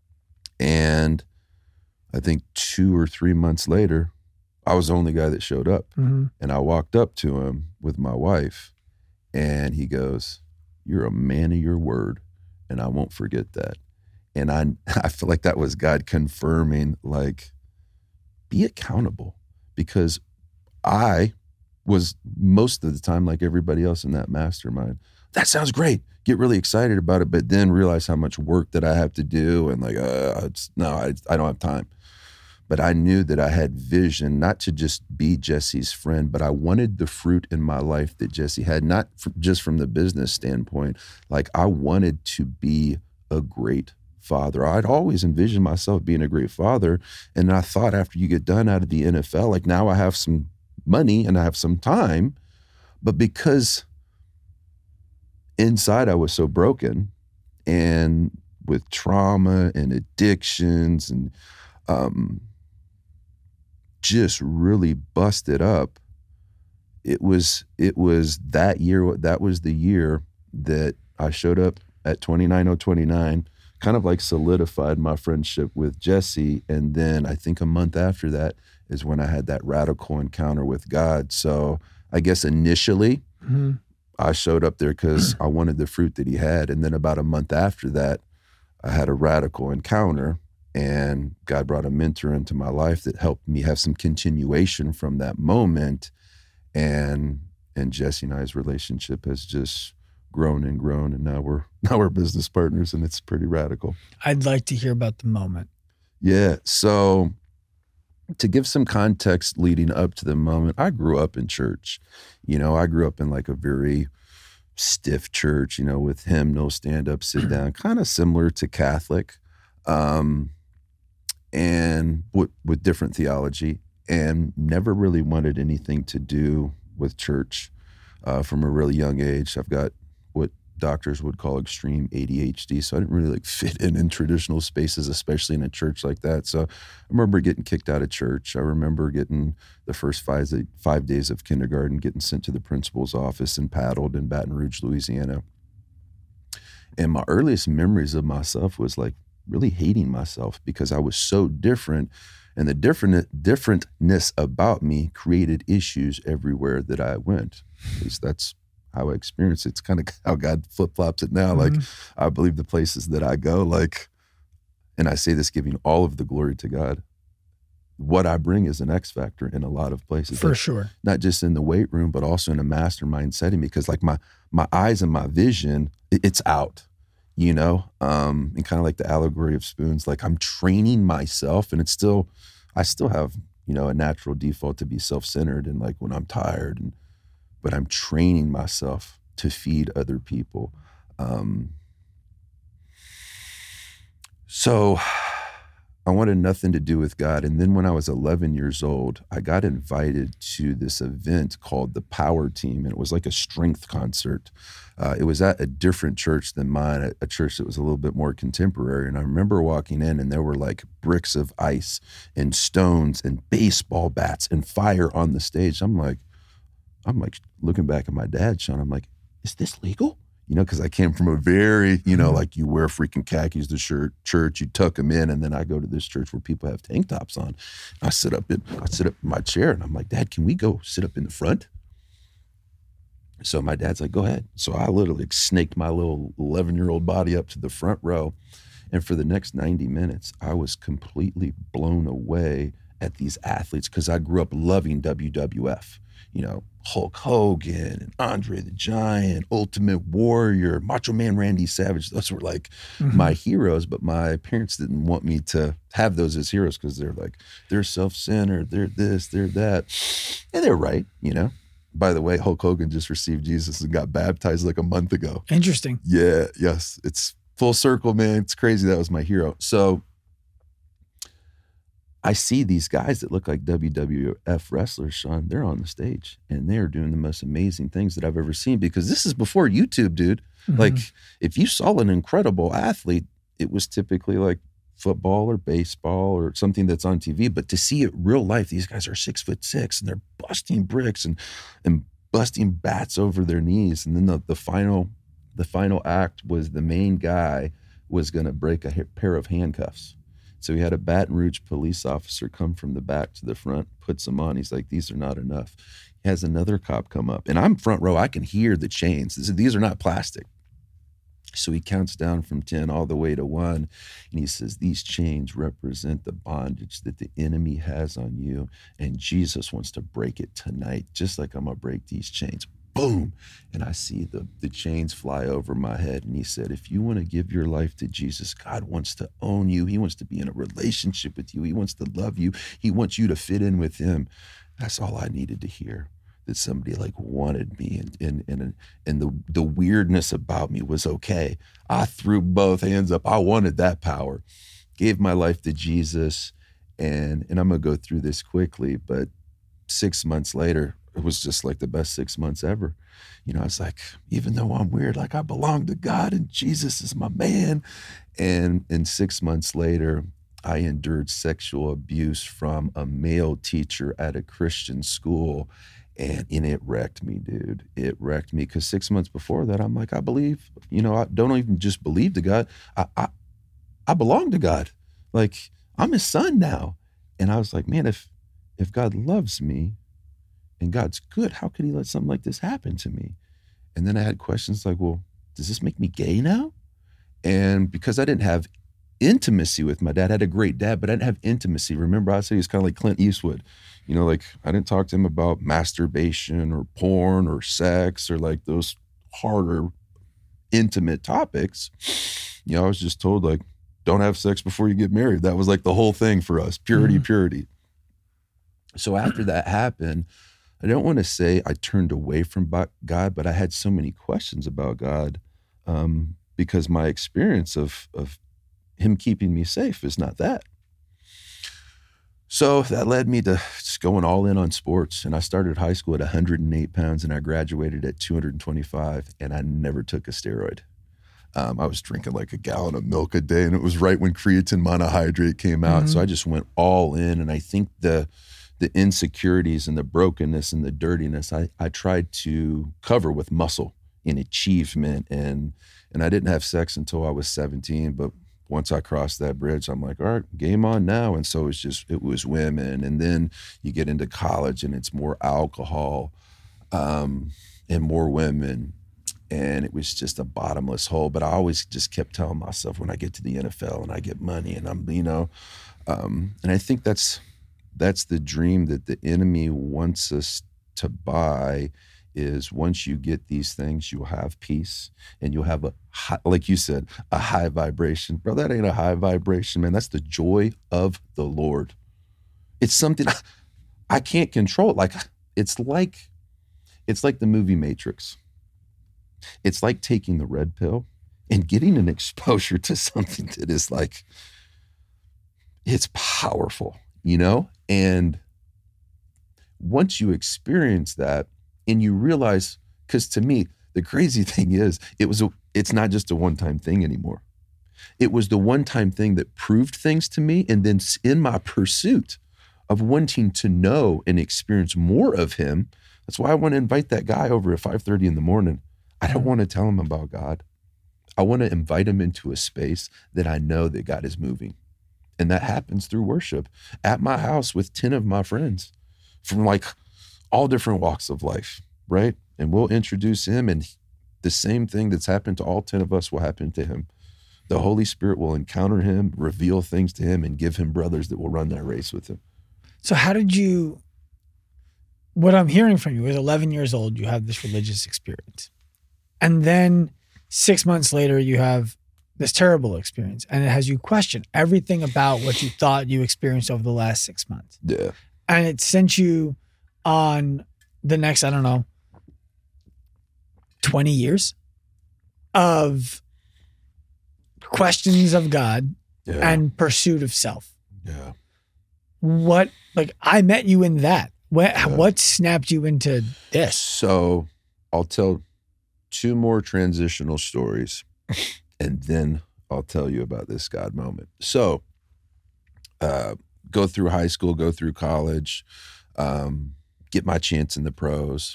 And I think two or three months later, I was the only guy that showed up. Mm-hmm. And I walked up to him with my wife and he goes, you're a man of your word and I won't forget that. And I I feel like that was God confirming, like, be accountable, because I was most of the time like everybody else in that mastermind. That sounds great. Get really excited about it, but then realize how much work that I have to do and like, uh, it's, no, I, I don't have time. But I knew that I had vision, not to just be Jesse's friend, but I wanted the fruit in my life that Jesse had, not for, just from the business standpoint. Like I wanted to be a great father. I'd always envisioned myself being a great father. And I thought after you get done out of the N F L, like now I have some money and I have some time. But because inside I was so broken and with trauma and addictions and um, just really busted up, it was it was that year, that was the year that I showed up at twenty-nine oh twenty-nine, kind of like solidified my friendship with Jesse. And then I think a month after that is when I had that radical encounter with God. So I guess initially mm-hmm. I showed up there because I wanted the fruit that he had. And then about a month after that, I had a radical encounter. And God brought a mentor into my life that helped me have some continuation from that moment. And and Jesse and I's relationship has just grown and grown. And now we're now we're business partners, and it's pretty radical. I'd like to hear about the moment. Yeah. So to give some context leading up to the moment, I grew up in church. You know, I grew up in like a very stiff church, you know, with hymnal, stand up, sit down, kind of similar to Catholic. Um, and with, with different theology, and never really wanted anything to do with church uh, from a really young age. I've got what doctors would call extreme A D H D, so I didn't really like fit in in traditional spaces, especially in a church like that. So I remember getting kicked out of church. I remember getting the first five, five days of kindergarten, getting sent to the principal's office and paddled in Baton Rouge, Louisiana. And my earliest memories of myself was like really hating myself because I was so different, and the different differentness about me created issues everywhere that I went. At least that's how I experienced it. It's kind of how God flip-flops it now. Mm-hmm. Like I believe the places that I go, like, and I say this giving all of the glory to God, what I bring is an X factor in a lot of places. For like, sure. Not just in the weight room, but also in a mastermind setting, because like my my eyes and my vision, it, it's out. You know, um, and kind of like the allegory of spoons, like I'm training myself, and it's still, I still have, you know, a natural default to be self-centered and like when I'm tired, and but I'm training myself to feed other people. Um, so I wanted nothing to do with God. And then when I was eleven years old, I got invited to this event called the Power Team. And it was like a strength concert. Uh, it was at a different church than mine, a, a church that was a little bit more contemporary. And I remember walking in and there were like bricks of ice and stones and baseball bats and fire on the stage. I'm like, I'm like looking back at my dad, Sean, I'm like, is this legal? You know, because I came from a very, you know, mm-hmm. like you wear freaking khakis to shirt, church, you tuck them in, and then I go to this church where people have tank tops on. I sit up in, I sit up in my chair, and I'm like, Dad, can we go sit up in the front? So my dad's like, go ahead. So I literally snaked my little eleven-year-old body up to the front row, and for the next ninety minutes, I was completely blown away at these athletes because I grew up loving W W F. You know, Hulk Hogan and Andre the Giant, Ultimate Warrior, Macho Man Randy Savage. Those were like mm-hmm. my heroes, but my parents didn't want me to have those as heroes because they're like, they're self-centered, they're this, they're that. And they're right, you know. By the way, Hulk Hogan just received Jesus and got baptized like a month ago. Interesting. Yeah, yes. It's full circle, man. It's crazy. That was my hero. So I see these guys that look like W W F wrestlers, Sean, they're on the stage and they're doing the most amazing things that I've ever seen because this is before YouTube, dude. Mm-hmm. Like if you saw an incredible athlete, it was typically like football or baseball or something that's on T V. But to see it real life, these guys are six foot six and they're busting bricks and, and busting bats over their knees. And then the, the final, the final act was the main guy was going to break a pair of handcuffs. So he had a Baton Rouge police officer come from the back to the front, puts them on. He's like, these are not enough. He has another cop come up. And I'm front row. I can hear the chains. These are not plastic. So he counts down from ten all the way to one. And he says, these chains represent the bondage that the enemy has on you. And Jesus wants to break it tonight, just like I'm going to break these chains. Boom. And I see the, the chains fly over my head. And he said, if you want to give your life to Jesus, God wants to own you. He wants to be in a relationship with you. He wants to love you. He wants you to fit in with him. That's all I needed to hear, that somebody like wanted me. And, and, and, and the, the weirdness about me was okay. I threw both hands up. I wanted that power, gave my life to Jesus. And, and I'm going to go through this quickly, but six months later, it was just like the best six months ever. You know, it's like, even though I'm weird, like I belong to God and Jesus is my man. And and six months later, I endured sexual abuse from a male teacher at a Christian school. And, and it wrecked me, dude. It wrecked me. Because six months before that, I'm like, I believe, you know, I don't even just believe to God. I, I, I belong to God. Like, I'm his son now. And I was like, man, if if God loves me, and God's good, how could he let something like this happen to me? And then I had questions like, well, does this make me gay now? And because I didn't have intimacy with my dad, I had a great dad, but I didn't have intimacy. Remember, I said he was kind of like Clint Eastwood. You know, like I didn't talk to him about masturbation or porn or sex or like those harder, intimate topics. You know, I was just told like, don't have sex before you get married. That was like the whole thing for us, purity, mm-hmm. purity. So after that happened, I don't want to say I turned away from God, but I had so many questions about God um, because my experience of, of him keeping me safe is not that. So that led me to just going all in on sports. And I started high school at one hundred eight pounds and I graduated at two hundred twenty-five, and I never took a steroid. Um, I was drinking like a gallon of milk a day, and it was right when creatine monohydrate came out. Mm-hmm. So I just went all in. And I think the the insecurities and the brokenness and the dirtiness, I, I tried to cover with muscle and achievement. And, and I didn't have sex until I was seventeen. But once I crossed that bridge, I'm like, all right, game on now. And so it's just, it was women. And then you get into college and it's more alcohol um, and more women. And it was just a bottomless hole. But I always just kept telling myself, when I get to the N F L and I get money and I'm, you know, um, and I think that's, That's the dream that the enemy wants us to buy, is once you get these things, you'll have peace and you'll have a, high, like you said, a high vibration. Bro, that ain't a high vibration, man. That's the joy of the Lord. It's something I, I can't control. Like, it's like, it's like the movie Matrix. It's like taking the red pill and getting an exposure to something that is like, it's powerful, you know? And once you experience that and you realize, because to me, the crazy thing is it was a, it's not just a one-time thing anymore. It was the one-time thing that proved things to me. And then in my pursuit of wanting to know and experience more of him, that's why I want to invite that guy over at five thirty in the morning. I don't want to tell him about God. I want to invite him into a space that I know that God is moving. And that happens through worship at my house with ten of my friends from like all different walks of life, right? And we'll introduce him, and the same thing that's happened to all ten of us will happen to him. The Holy Spirit will encounter him, reveal things to him, and give him brothers that will run that race with him. So how did you, what I'm hearing from you is eleven years old, you have this religious experience. And then six months later, you have this terrible experience, and it has you question everything about what you thought you experienced over the last six months. Yeah. And it sent you on the next, I don't know, twenty years of questions of God Yeah. and pursuit of self. Yeah. What, like, I met you in that. What, Yeah. what snapped you into this? So I'll tell two more transitional stories, and then I'll tell you about this God moment. So uh, go through high school, go through college, um, get my chance in the pros.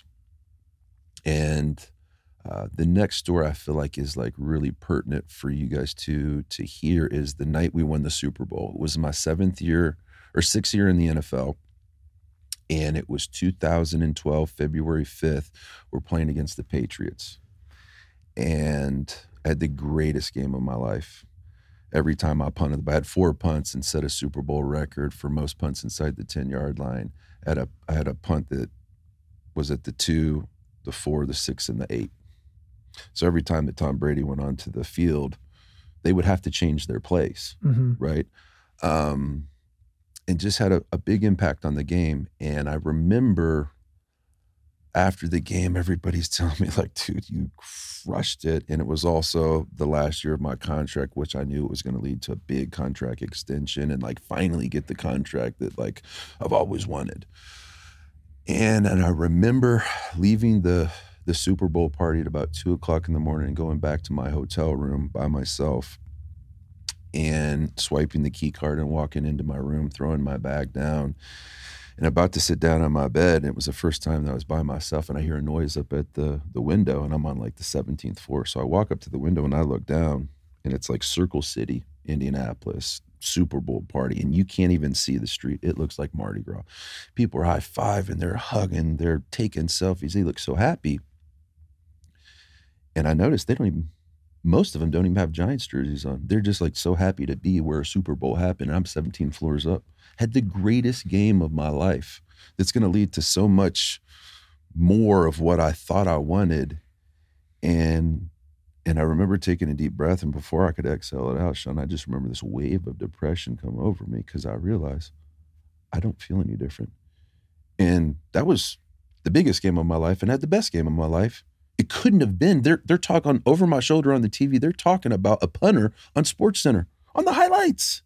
And uh, the next story I feel like is like really pertinent for you guys to, to hear is the night we won the Super Bowl. It was my seventh year or sixth year in the N F L. And it was two thousand twelve, February fifth. We're playing against the Patriots. And I had the greatest game of my life. Every time I punted, I had four punts and set a Super Bowl record for most punts inside the ten-yard line. I had a, I had a punt that was at the two, the four, the six, and the eight. So every time that Tom Brady went onto the field, they would have to change their plays, Mm-hmm. right? Um, and just had a, a big impact on the game. And I remember after the game, everybody's telling me like, dude, you crushed it. And it was also the last year of my contract, which I knew it was going to lead to a big contract extension and like finally get the contract that like I've always wanted. And and I remember leaving the the Super Bowl party at about two o'clock in the morning and going back to my hotel room by myself and swiping the key card and walking into my room, throwing my bag down and about to sit down on my bed. And it was the first time that I was by myself, and I hear a noise up at the, the window, and I'm on like the seventeenth floor. So I walk up to the window and I look down, and it's like Circle City, Indianapolis, Super Bowl party, and you can't even see the street. It looks like Mardi Gras. People are high-fiving, they're hugging, they're taking selfies. They look so happy. And I noticed they don't even, most of them don't even have Giants jerseys on. They're just like so happy to be where a Super Bowl happened. I'm seventeen floors up. Had the greatest game of my life that's going to lead to so much more of what I thought I wanted. And and I remember taking a deep breath, and before I could exhale it out, Sean, I just remember this wave of depression come over me because I realized I don't feel any different. And that was the biggest game of my life and had the best game of my life. It couldn't have been. They're, they're talking over my shoulder on the T V. They're talking about a punter on SportsCenter on the highlights.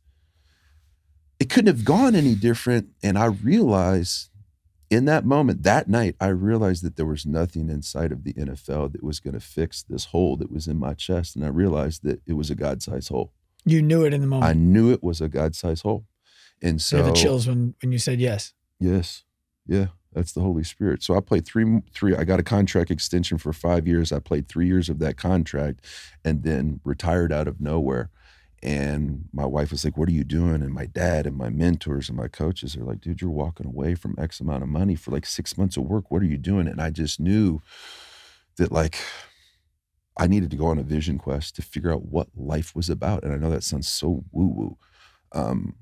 It couldn't have gone any different. And I realized in that moment, that night, I realized that there was nothing inside of the N F L that was going to fix this hole that was in my chest. And I realized that it was a God-sized hole. You knew it in the moment. I knew it was a God-sized hole. And so you had the chills when, when you said yes. Yes. Yeah. That's the Holy Spirit. So I played three, three, I got a contract extension for five years. I played three years of that contract and then retired out of nowhere. And my wife was like, what are you doing? And my dad and my mentors and my coaches are like, dude, you're walking away from X amount of money for like six months of work. What are you doing? And I just knew that like I needed to go on a vision quest to figure out what life was about. And I know that sounds so woo-woo. Um,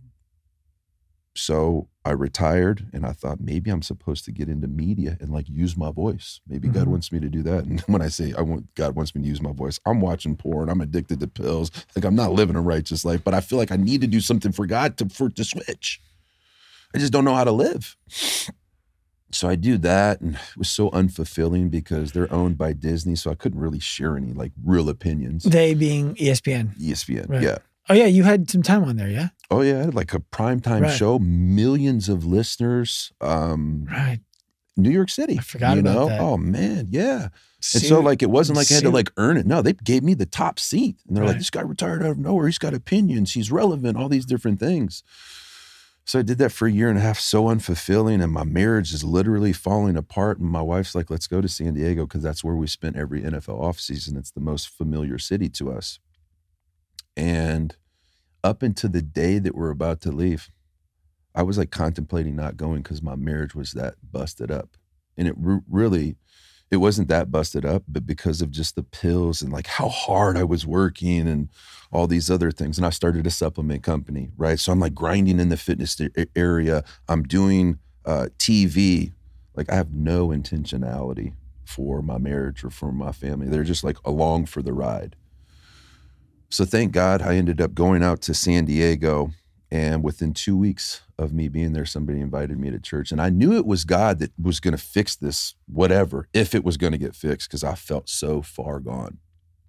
So I retired and I thought maybe I'm supposed to get into media and like use my voice. Maybe mm-hmm. God wants me to do that. And when I say I want, God wants me to use my voice, I'm watching porn, I'm addicted to pills. Like I'm not living a righteous life, but I feel like I need to do something for God to, for to switch. I just don't know how to live. So I do that, and it was so unfulfilling because they're owned by Disney. So I couldn't really share any like real opinions. They being E S P N. E S P N, right. yeah. Oh, yeah. You had some time on there, yeah? Oh, yeah. I had like a primetime Right. show, millions of listeners. Um, Right. New York City. I forgot you about know? that. Oh, man. Yeah. See, and so, like, it wasn't like I had to, see- like, earn it. No, they gave me the top seat. And they're like, Right. this guy retired out of nowhere. He's got opinions. He's relevant, all these different things. So I did that for a year and a half, so unfulfilling. And my marriage is literally falling apart. And my wife's like, let's go to San Diego because that's where we spent every N F L offseason. It's the most familiar city to us. And up until the day that we're about to leave, I was like contemplating not going because my marriage was that busted up. And it re- really, it wasn't that busted up, but because of just the pills and like how hard I was working and all these other things. And I started a supplement company, right? So I'm like grinding in the fitness area. I'm doing uh, T V. Like I have no intentionality for my marriage or for my family. They're just like along for the ride. So thank God I ended up going out to San Diego, and within two weeks of me being there, somebody invited me to church. And I knew it was God that was going to fix this, whatever, if it was going to get fixed, because I felt so far gone.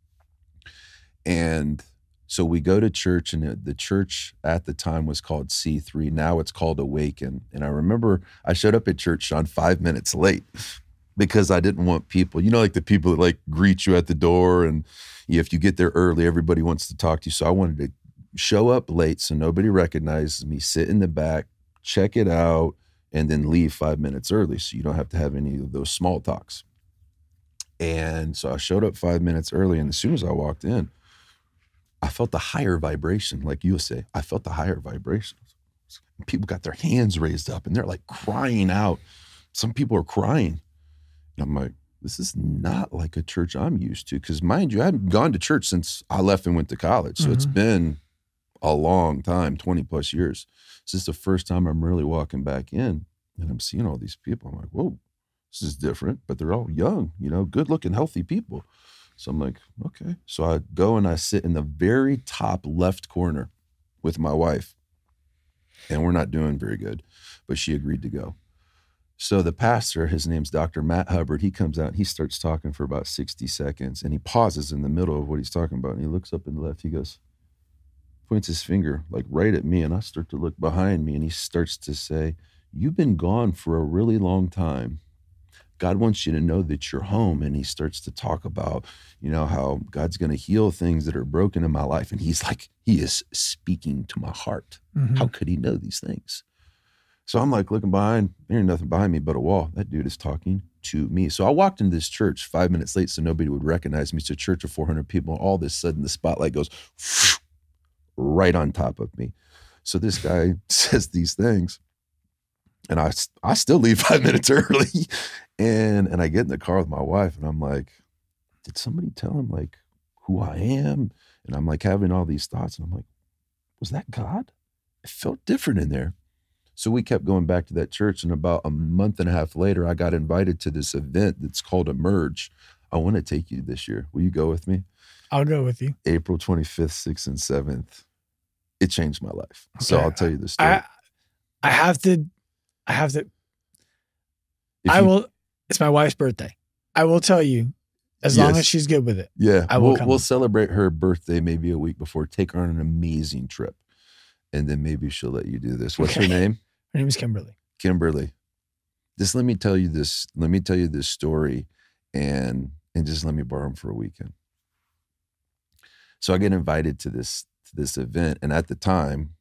And so we go to church, and the church at the time was called C three. Now it's called Awaken. And I remember I showed up at church, Sean, five minutes late because I didn't want people, you know, like the people that like greet you at the door, and if you get there early, everybody wants to talk to you. So I wanted to show up late so nobody recognizes me, sit in the back, check it out, and then leave five minutes early so you don't have to have any of those small talks. And so I showed up five minutes early, and as soon as I walked in, I felt the higher vibration, like you say. I felt the higher vibrations. People got their hands raised up, and they're like crying out. Some people are crying. And I'm like, this is not like a church I'm used to. Because mind you, I haven't gone to church since I left and went to college. So mm-hmm. It's been a long time, twenty plus years. This is the first time I'm really walking back in, and I'm seeing all these people. I'm like, whoa, this is different, but they're all young, you know, good looking, healthy people. So I'm like, okay. So I go and I sit in the very top left corner with my wife, and we're not doing very good, but she agreed to go. So the pastor, his name's Doctor Matt Hubbard, he comes out and he starts talking for about sixty seconds, and he pauses in the middle of what he's talking about, and he looks up and left. He goes, points his finger like right at me, and I start to look behind me, and he starts to say, you've been gone for a really long time. God wants you to know that you're home. And he starts to talk about, you know, how God's going to heal things that are broken in my life. And he's like, he is speaking to my heart. Mm-hmm. How could he know these things? So I'm like looking behind, there ain't nothing behind me but a wall. That dude is talking to me. So I walked into this church five minutes late so nobody would recognize me. It's a church of four hundred people. And all of a sudden the spotlight goes right on top of me. So this guy says these things, and I, I still leave five minutes early. And and I get in the car with my wife, and I'm like, did somebody tell him like who I am? And I'm like having all these thoughts, and I'm like, was that God? It felt different in there. So we kept going back to that church, and about a month and a half later, I got invited to this event that's called Emerge. I want to take you this year. Will you go with me? I'll go with you. April twenty-fifth, sixth, and seventh. It changed my life. Okay. So I'll tell you the story. I, I have to, I have to, If I you, will, it's my wife's birthday. I will tell you, as yes. long as she's good with it. Yeah. I will we'll, come. We'll celebrate her birthday maybe a week before, take her on an amazing trip. And then maybe she'll let you do this. What's Okay. her name? Her name is Kimberly. Kimberly. Just let me tell you this, let me tell you this story, and and just let me borrow them for a weekend. So I get invited to this to this event, and at the time,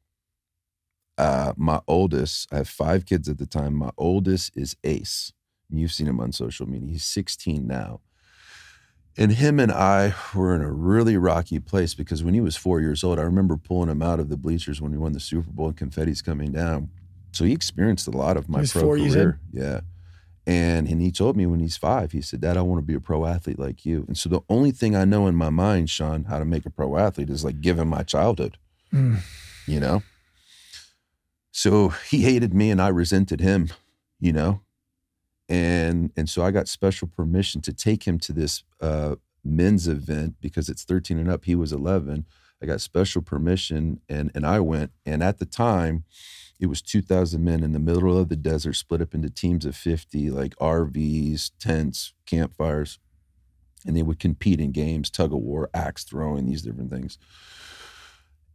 uh, my oldest, I have five kids at the time. My oldest is Ace. You've seen him on social media. He's sixteen now. And him and I were in a really rocky place because when he was four years old, I remember pulling him out of the bleachers when we won the Super Bowl and confetti's coming down. So he experienced a lot of my pro four, career. Yeah. And and he told me when he's five, he said, Dad, I want to be a pro athlete like you. And so the only thing I know in my mind, Sean, how to make a pro athlete is like give him my childhood, mm. you know? So he hated me and I resented him, you know? And and so I got special permission to take him to this uh, men's event because it's thirteen and up. He was eleven. I got special permission and and I went. And at the time, it was two thousand men in the middle of the desert, split up into teams of fifty, like R Vs, tents, campfires. And they would compete in games, tug of war, axe throwing, these different things.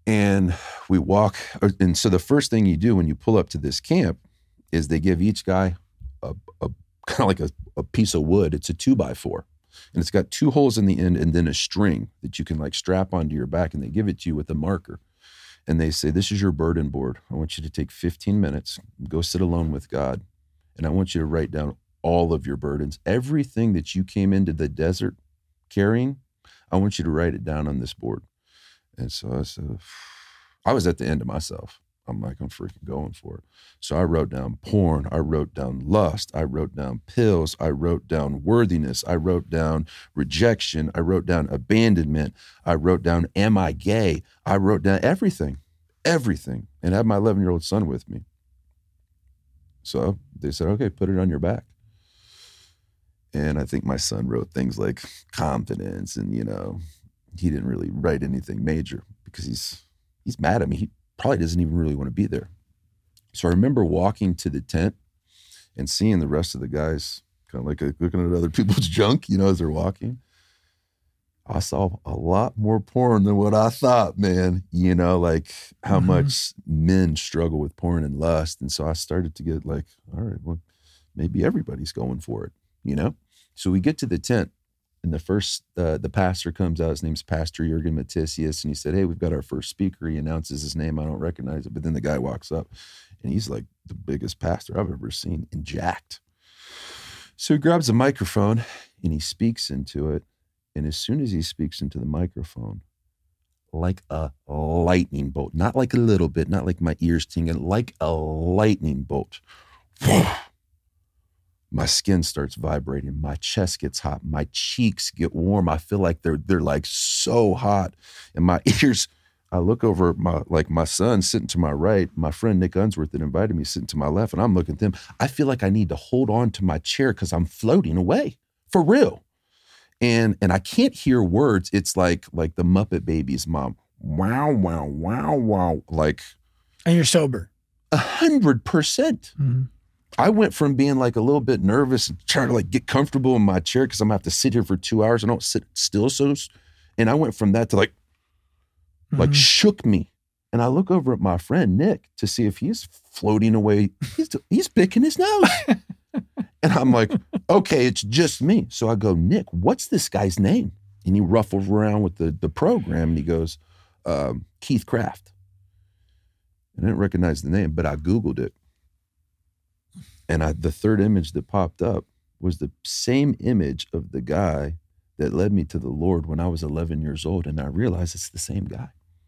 And we walk. And so the first thing you do when you pull up to this camp is they give each guy a, a kind of like a, a piece of wood. It's a two by four. And it's got two holes in the end and then a string that you can like strap onto your back. And they give it to you with a marker. And they say, this is your burden board. I want you to take fifteen minutes, go sit alone with God. And I want you to write down all of your burdens. Everything that you came into the desert carrying, I want you to write it down on this board. And so I said, I was at the end of myself. I'm like, I'm freaking going for it. So I wrote down porn. I wrote down lust. I wrote down pills. I wrote down worthiness. I wrote down rejection. I wrote down abandonment. I wrote down, am I gay? I wrote down everything, everything, and I had my eleven-year-old son with me. So they said, okay, put it on your back. And I think my son wrote things like confidence, and, you know, he didn't really write anything major because he's he's mad at me. He probably doesn't even really want to be there. So I remember walking to the tent and seeing the rest of the guys kind of like looking at other people's junk, you know, as they're walking. I saw a lot more porn than what I thought, man, you know, like how mm-hmm. much men struggle with porn and lust. And so I started to get like, all right, well, maybe everybody's going for it, you know? So we get to the tent. And the first, uh, the pastor comes out, his name's Pastor Jurgen Matthesius, and he said, hey, we've got our first speaker. He announces his name. I don't recognize it. But then the guy walks up, and he's like the biggest pastor I've ever seen, and jacked. So he grabs a microphone, and he speaks into it. And as soon as he speaks into the microphone, like a lightning bolt, not like a little bit, not like my ears tingling, like a lightning bolt. My skin starts vibrating. My chest gets hot. My cheeks get warm. I feel like they're they're like so hot. And my ears, I look over at my, like my son sitting to my right, my friend Nick Unsworth that invited me sitting to my left, and I'm looking at them. I feel like I need to hold on to my chair because I'm floating away, for real. And and I can't hear words. It's like like the Muppet Babies mom. Wow, wow, wow, wow. Like. And you're sober. A hundred percent. Mm-hmm. I went from being like a little bit nervous and trying to like get comfortable in my chair because I'm gonna have to sit here for two hours and I don't sit still. So, and I went from that to like, mm-hmm. like shook me. And I look over at my friend Nick to see if he's floating away. He's, he's picking his nose. And I'm like, okay, it's just me. So I go, Nick, what's this guy's name? And he ruffles around with the, the program and he goes, um, Keith Craft. I didn't recognize the name, but I Googled it. And I, the third image that popped up was the same image of the guy that led me to the Lord when I was eleven years old. And I realized it's the same guy.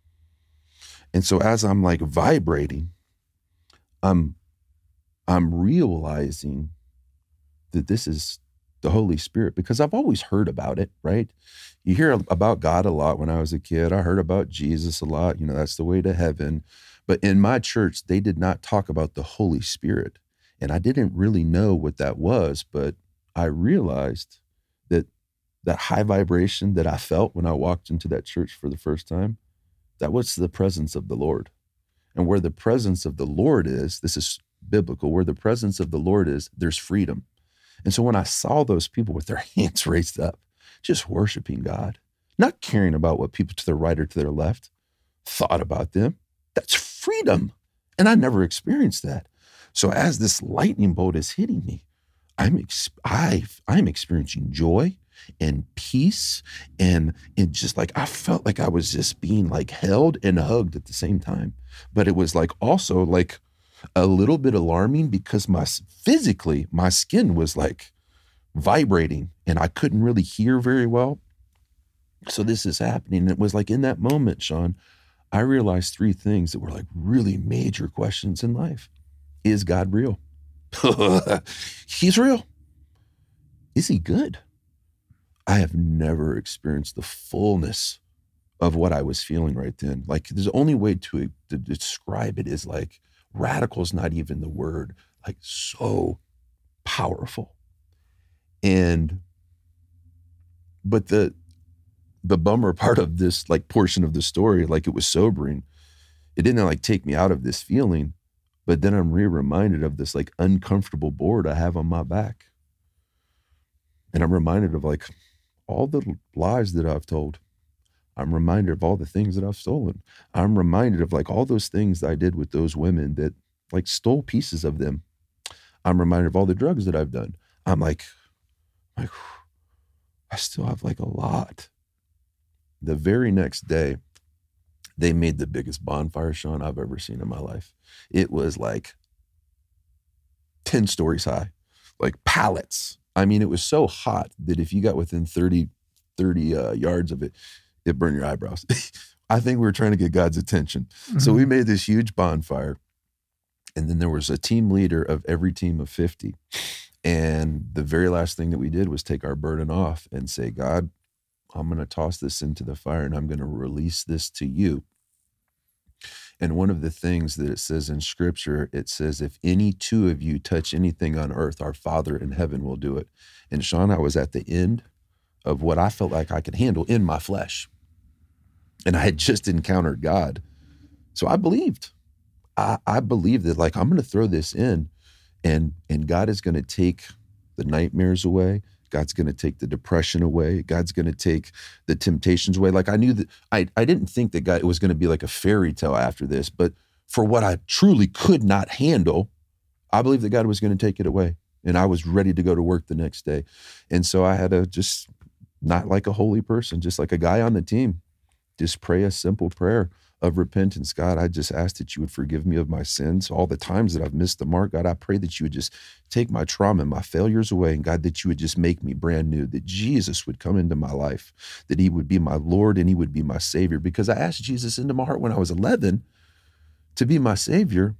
And so as I'm like vibrating, I'm, I'm realizing that this is the Holy Spirit because I've always heard about it, right? You hear about God a lot when I was a kid. I heard about Jesus a lot. You know, that's the way to heaven. But in my church, they did not talk about the Holy Spirit. And I didn't really know what that was, but I realized that that high vibration that I felt when I walked into that church for the first time, that was the presence of the Lord. And where the presence of the Lord is, this is biblical, where the presence of the Lord is, there's freedom. And so when I saw those people with their hands raised up, just worshiping God, not caring about what people to their right or to their left thought about them, that's freedom. And I never experienced that. So as this lightning bolt is hitting me, I'm ex- I, I'm experiencing joy and peace. And it just like, I felt like I was just being like held and hugged at the same time. But it was like also like a little bit alarming because my physically, my skin was like vibrating and I couldn't really hear very well. So this is happening. And it was like in that moment, Sean, I realized three things that were like really major questions in life. Is God real? He's real. Is he good? I have never experienced the fullness of what I was feeling right then. Like there's the only way to, to describe it is like radical is not even the word, like so powerful. And, but the, the bummer part of this like portion of the story, like it was sobering. It didn't like take me out of this feeling. But then I'm re-reminded of this like uncomfortable board I have on my back. And I'm reminded of like all the lies that I've told, I'm reminded of all the things that I've stolen. I'm reminded of like all those things that I did with those women that like stole pieces of them. I'm reminded of all the drugs that I've done. I'm like, like, I still have like a lot. The very next day, they made the biggest bonfire, Sean, I've ever seen in my life. It was like ten stories high, like pallets. I mean, it was so hot that if you got within thirty, thirty uh, yards of it, it burned your eyebrows. I think we were trying to get God's attention. Mm-hmm. So we made this huge bonfire. And then there was a team leader of every team of fifty. And the very last thing that we did was take our burden off and say, God, I'm going to toss this into the fire and I'm going to release this to you. And one of the things that it says in scripture, it says, if any two of you touch anything on earth, our Father in heaven will do it. And Sean, I was at the end of what I felt like I could handle in my flesh. And I had just encountered God. So I believed. I, I believed that like, I'm going to throw this in and, and God is going to take the nightmares away. God's going to take the depression away. God's going to take the temptations away. Like I knew that I, I didn't think that God, it was going to be like a fairy tale after this, but for what I truly could not handle, I believe that God was going to take it away. And I was ready to go to work the next day. And so I had to just, not like a holy person, just like a guy on the team, just pray a simple prayer of repentance. God, I just ask that you would forgive me of my sins, all the times that I've missed the mark. God, I pray that you would just take my trauma and my failures away. And God, that you would just make me brand new, that Jesus would come into my life, that he would be my Lord and he would be my Savior. Because I asked Jesus into my heart when I was eleven to be my Savior,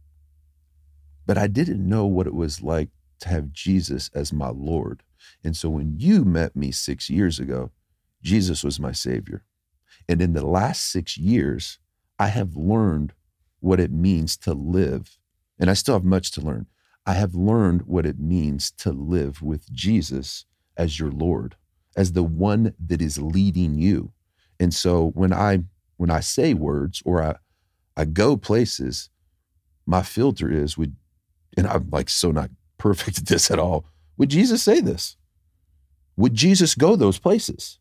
but I didn't know what it was like to have Jesus as my Lord. And so when you met me six years ago, Jesus was my Savior. And in the last six years, I have learned what it means to live. And I still have much to learn. I have learned what it means to live with Jesus as your Lord, as the one that is leading you. And so when I when I say words or I, I go places, my filter is, would, and I'm like so not perfect at this at all, would Jesus say this? Would Jesus go those places?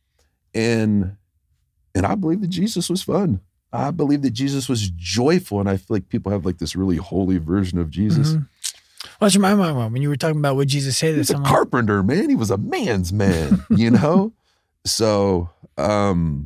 And And I believe that Jesus was fun. I believe that Jesus was joyful. And I feel like people have like this really holy version of Jesus. Mm-hmm. Well, that's my mind when you were talking about would Jesus say this? He's a I'm carpenter, like, man. He was a man's man, you know? So um,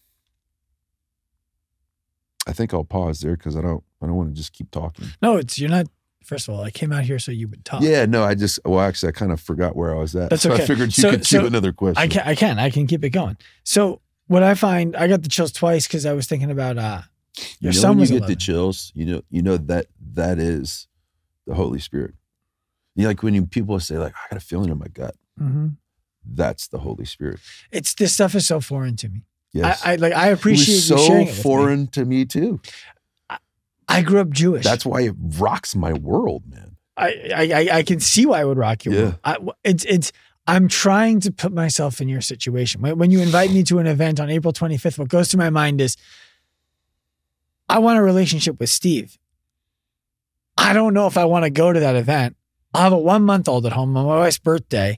I think I'll pause there because I don't I don't want to just keep talking. No, it's you're not. First of all, I came out here so you would talk. Yeah, no, I just, well, actually, I kind of forgot where I was at. That's so okay. I figured you so, could so do another question. I can, I can, I can keep it going. So what I find, I got the chills twice because I was thinking about uh, your you know son when was you eleven. Get the chills, you know, you know that that is the Holy Spirit. You know, like when you, people say like, I got a feeling in my gut. Mm-hmm. That's the Holy Spirit. It's, this stuff is so foreign to me. Yes. I, I like, I appreciate it was you so sharing it with foreign me. to me too. I, I grew up Jewish. That's why it rocks my world, man. I, I, I can see why it would rock your yeah. world. I, it's, it's, I'm trying to put myself in your situation. When, when you invite me to an event on April twenty-fifth, what goes through my mind is, I want a relationship with Steve. I don't know if I want to go to that event. I have a one month old at home on my wife's birthday.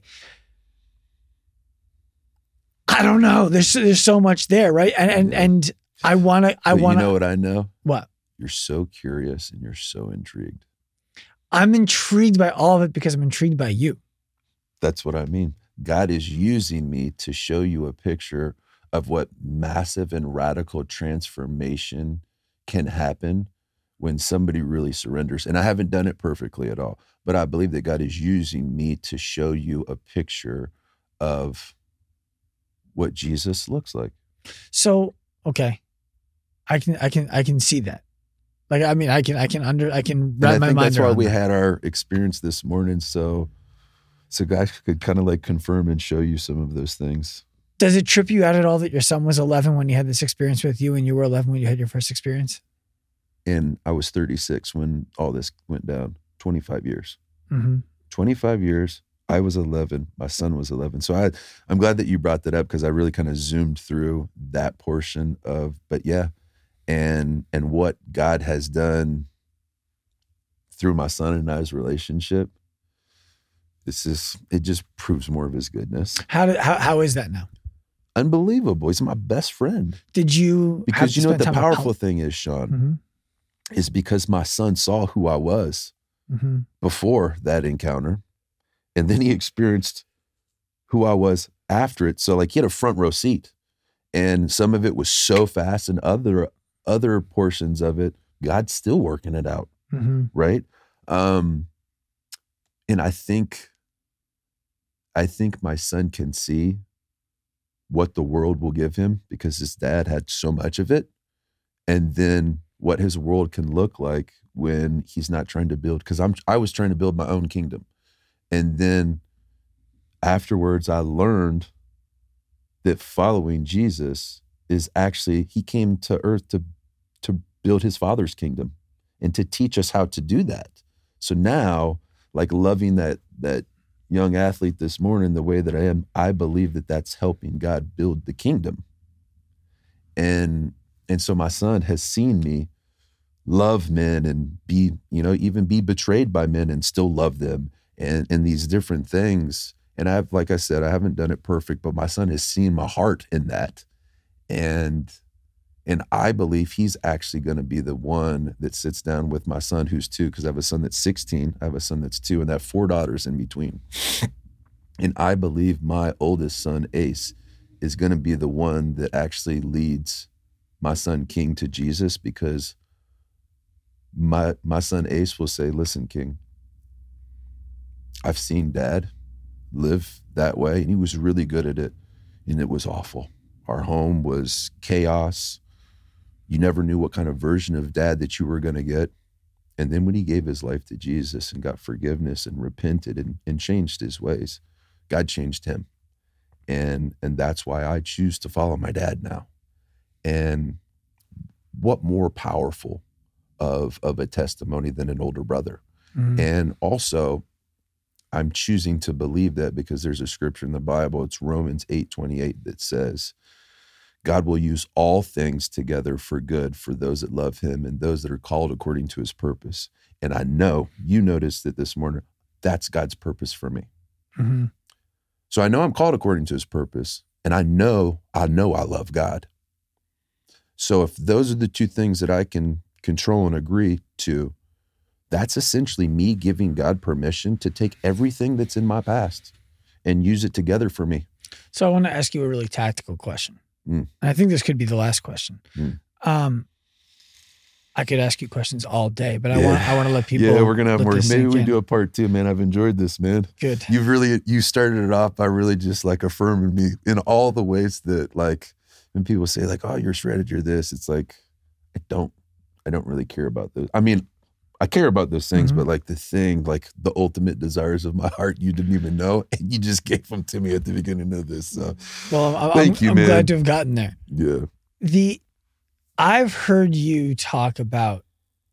I don't know. There's, there's so much there. Right. And, and, and I want to, I want to, you know what I know? What? You're so curious and you're so intrigued. I'm intrigued by all of it because I'm intrigued by you. That's what I mean. God is using me to show you a picture of what massive and radical transformation can happen when somebody really surrenders. And I haven't done it perfectly at all, but I believe that God is using me to show you a picture of what Jesus looks like. So, okay. I can, I can, I can see that. Like, I mean, I can, I can under, I can wrap my mind around. I think that's why we that. had our experience this morning. So, so God could kind of like confirm and show you some of those things. Does it trip you out at all that your son was eleven when you had this experience with you and you were eleven when you had your first experience? And I was thirty-six when all this went down, twenty-five years, mm-hmm. twenty-five years. I was eleven. My son was eleven. So I, I'm glad that you brought that up because I really kind of zoomed through that portion of, but yeah. And and what God has done through my son and I's relationship, this is it just proves more of his goodness. How did how how is that now? unbelievable. He's my best friend. Did you Because have to you know what spend the time with powerful Paul? thing is, Sean, Mhm. is because my son saw who I was Mhm. before that encounter. And then he experienced who I was after it. So like he had a front row seat. And some of it was so fast, and other other portions of it, God's still working it out. Mhm. Right. Um, and I think, I think my son can see what the world will give him because his dad had so much of it. And then what his world can look like when he's not trying to build, because I'm I was trying to build my own kingdom. And then afterwards I learned that following Jesus is actually, he came to earth to to build his Father's kingdom and to teach us how to do that. So now, like loving that that young athlete this morning the way that I am, I believe that that's helping God build the kingdom. And and so my son has seen me love men and be, you know, even be betrayed by men and still love them, and and these different things. And I've, like I said, I haven't done it perfect, but my son has seen my heart in that. And and I believe he's actually going to be the one that sits down with my son who's two, because I have a son that's sixteen, I have a son that's two, and I have four daughters in between. And I believe my oldest son, Ace, is going to be the one that actually leads my son, King, to Jesus, because my my son, Ace, will say, listen, King, I've seen Dad live that way, and he was really good at it, and it was awful. Our home was chaos. You never knew what kind of version of Dad that you were going to get. And then when he gave his life to Jesus and got forgiveness and repented and, and changed his ways, God changed him. And and that's why I choose to follow my dad now. And what more powerful of, of a testimony than an older brother? Mhm. And also, I'm choosing to believe that because there's a scripture in the Bible, it's Romans eight twenty-eight, that says, God will use all things together for good for those that love him and those that are called according to his purpose. And I know you noticed that this morning, that's God's purpose for me. Mhm. So I know I'm called according to his purpose, and I know, I know I love God. So if those are the two things that I can control and agree to, that's essentially me giving God permission to take everything that's in my past and use it together for me. So I want to ask you a really tactical question. Mm. And I think this could be the last question. Mm. Um, I could ask you questions all day, but I Yeah. want I want to let people. Yeah, we're gonna have let more. this Maybe sink we in. do a part two, man. I've enjoyed this, man. Good. You've really, you started it off by really just like affirming me in all the ways that, like, when people say like, oh, you're a shredded, you're this, it's like, I don't, I don't really care about those. I mean, I care about those things, Mhm. but like the thing, like the ultimate desires of my heart, you didn't even know, and you just gave them to me at the beginning of this. So Well, I'm, Thank I'm, you, I'm man. glad to have gotten there. yeah, The I've heard you talk about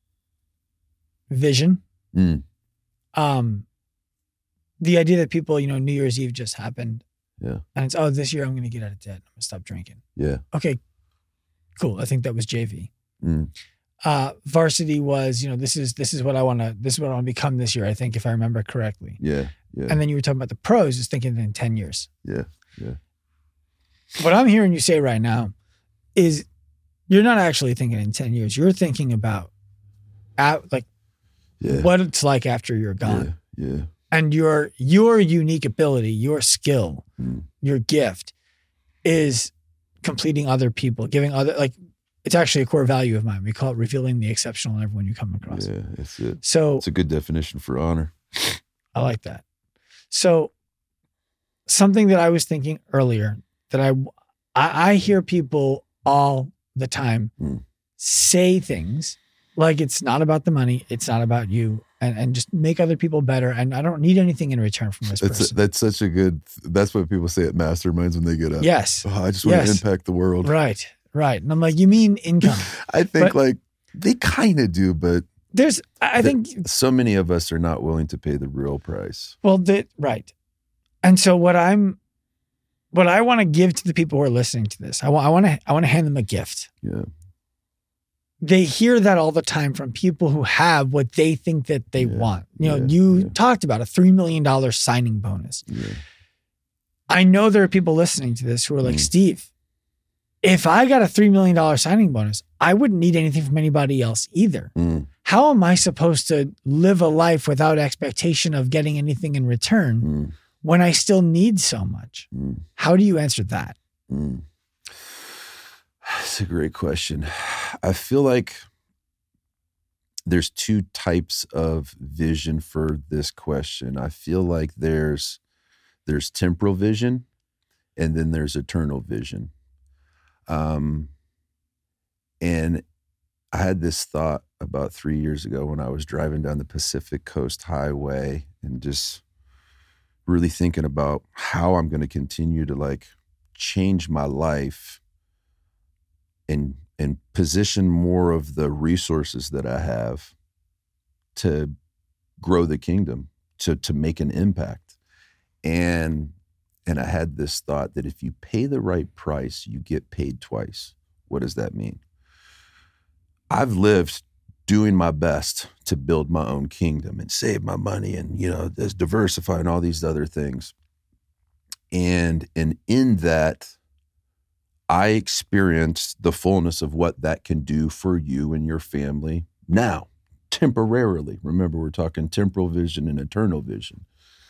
vision. Mm. Um, the idea that people, you know, New Year's Eve just happened. Yeah. And it's, oh, this year I'm going to get out of debt. I'm going to stop drinking. yeah, Okay, cool. I think that was J V. Mm. Uh, varsity was, you know, this is, this is what I want to, this is what I want to become this year. I think if I remember correctly. yeah, yeah, And then you were talking about the pros, just thinking in ten years. yeah, yeah. What I'm hearing you say right now is you're not actually thinking in ten years. You're thinking about out, like yeah. what it's like after you're gone. Yeah, yeah. And your your unique ability, your skill, Mm. your gift is completing other people, giving other, like, it's actually a core value of mine. We call it revealing the exceptional in everyone you come across. Yeah, that's it. So It's a good definition for honor. I like that. So something that I was thinking earlier that I, I, I hear people all the time Mm. say things like it's not about the money, it's not about you, and, and just make other people better. And I don't need anything in return from this That's person. that's such a good. That's what people say at masterminds when they get up. Yes. Oh, I just want Yes. to impact the world. Right. Right. And I'm like, you mean income? I think But- like they kind of do, but There's, I I The- think, so many of us are not willing to pay the real price. well, the, right. And so what I'm, what I want to give to the people who are listening to this, I want, I want to, I want to hand them a gift. Yeah, They hear that all the time from people who have what they think that they Yeah, want. You know, yeah, you yeah. talked about a three million dollars signing bonus. yeah, I know there are people listening to this who are like, mm. Steve, if I got a three million dollars signing bonus, I wouldn't need anything from anybody else either. Mm. How am I supposed to live a life without expectation of getting anything in return mm. when I still need so much? Mm. How do you answer that? Mm. That's a great question. I feel like there's two types of vision for this question. I feel like there's there's temporal vision and then there's eternal vision. Um, and I had this thought about three years ago when I was driving down the Pacific Coast Highway and just really thinking about how I'm going to continue to like change my life and and position more of the resources that I have to grow the kingdom, to to make an impact. And and I had this thought that if you pay the right price, you get paid twice. What does that mean? I've lived doing my best to build my own kingdom and save my money and, you know, just diversify and all these other things. And, and in that, I experienced the fullness of what that can do for you and your family now, temporarily. Remember, we're talking temporal vision and eternal vision.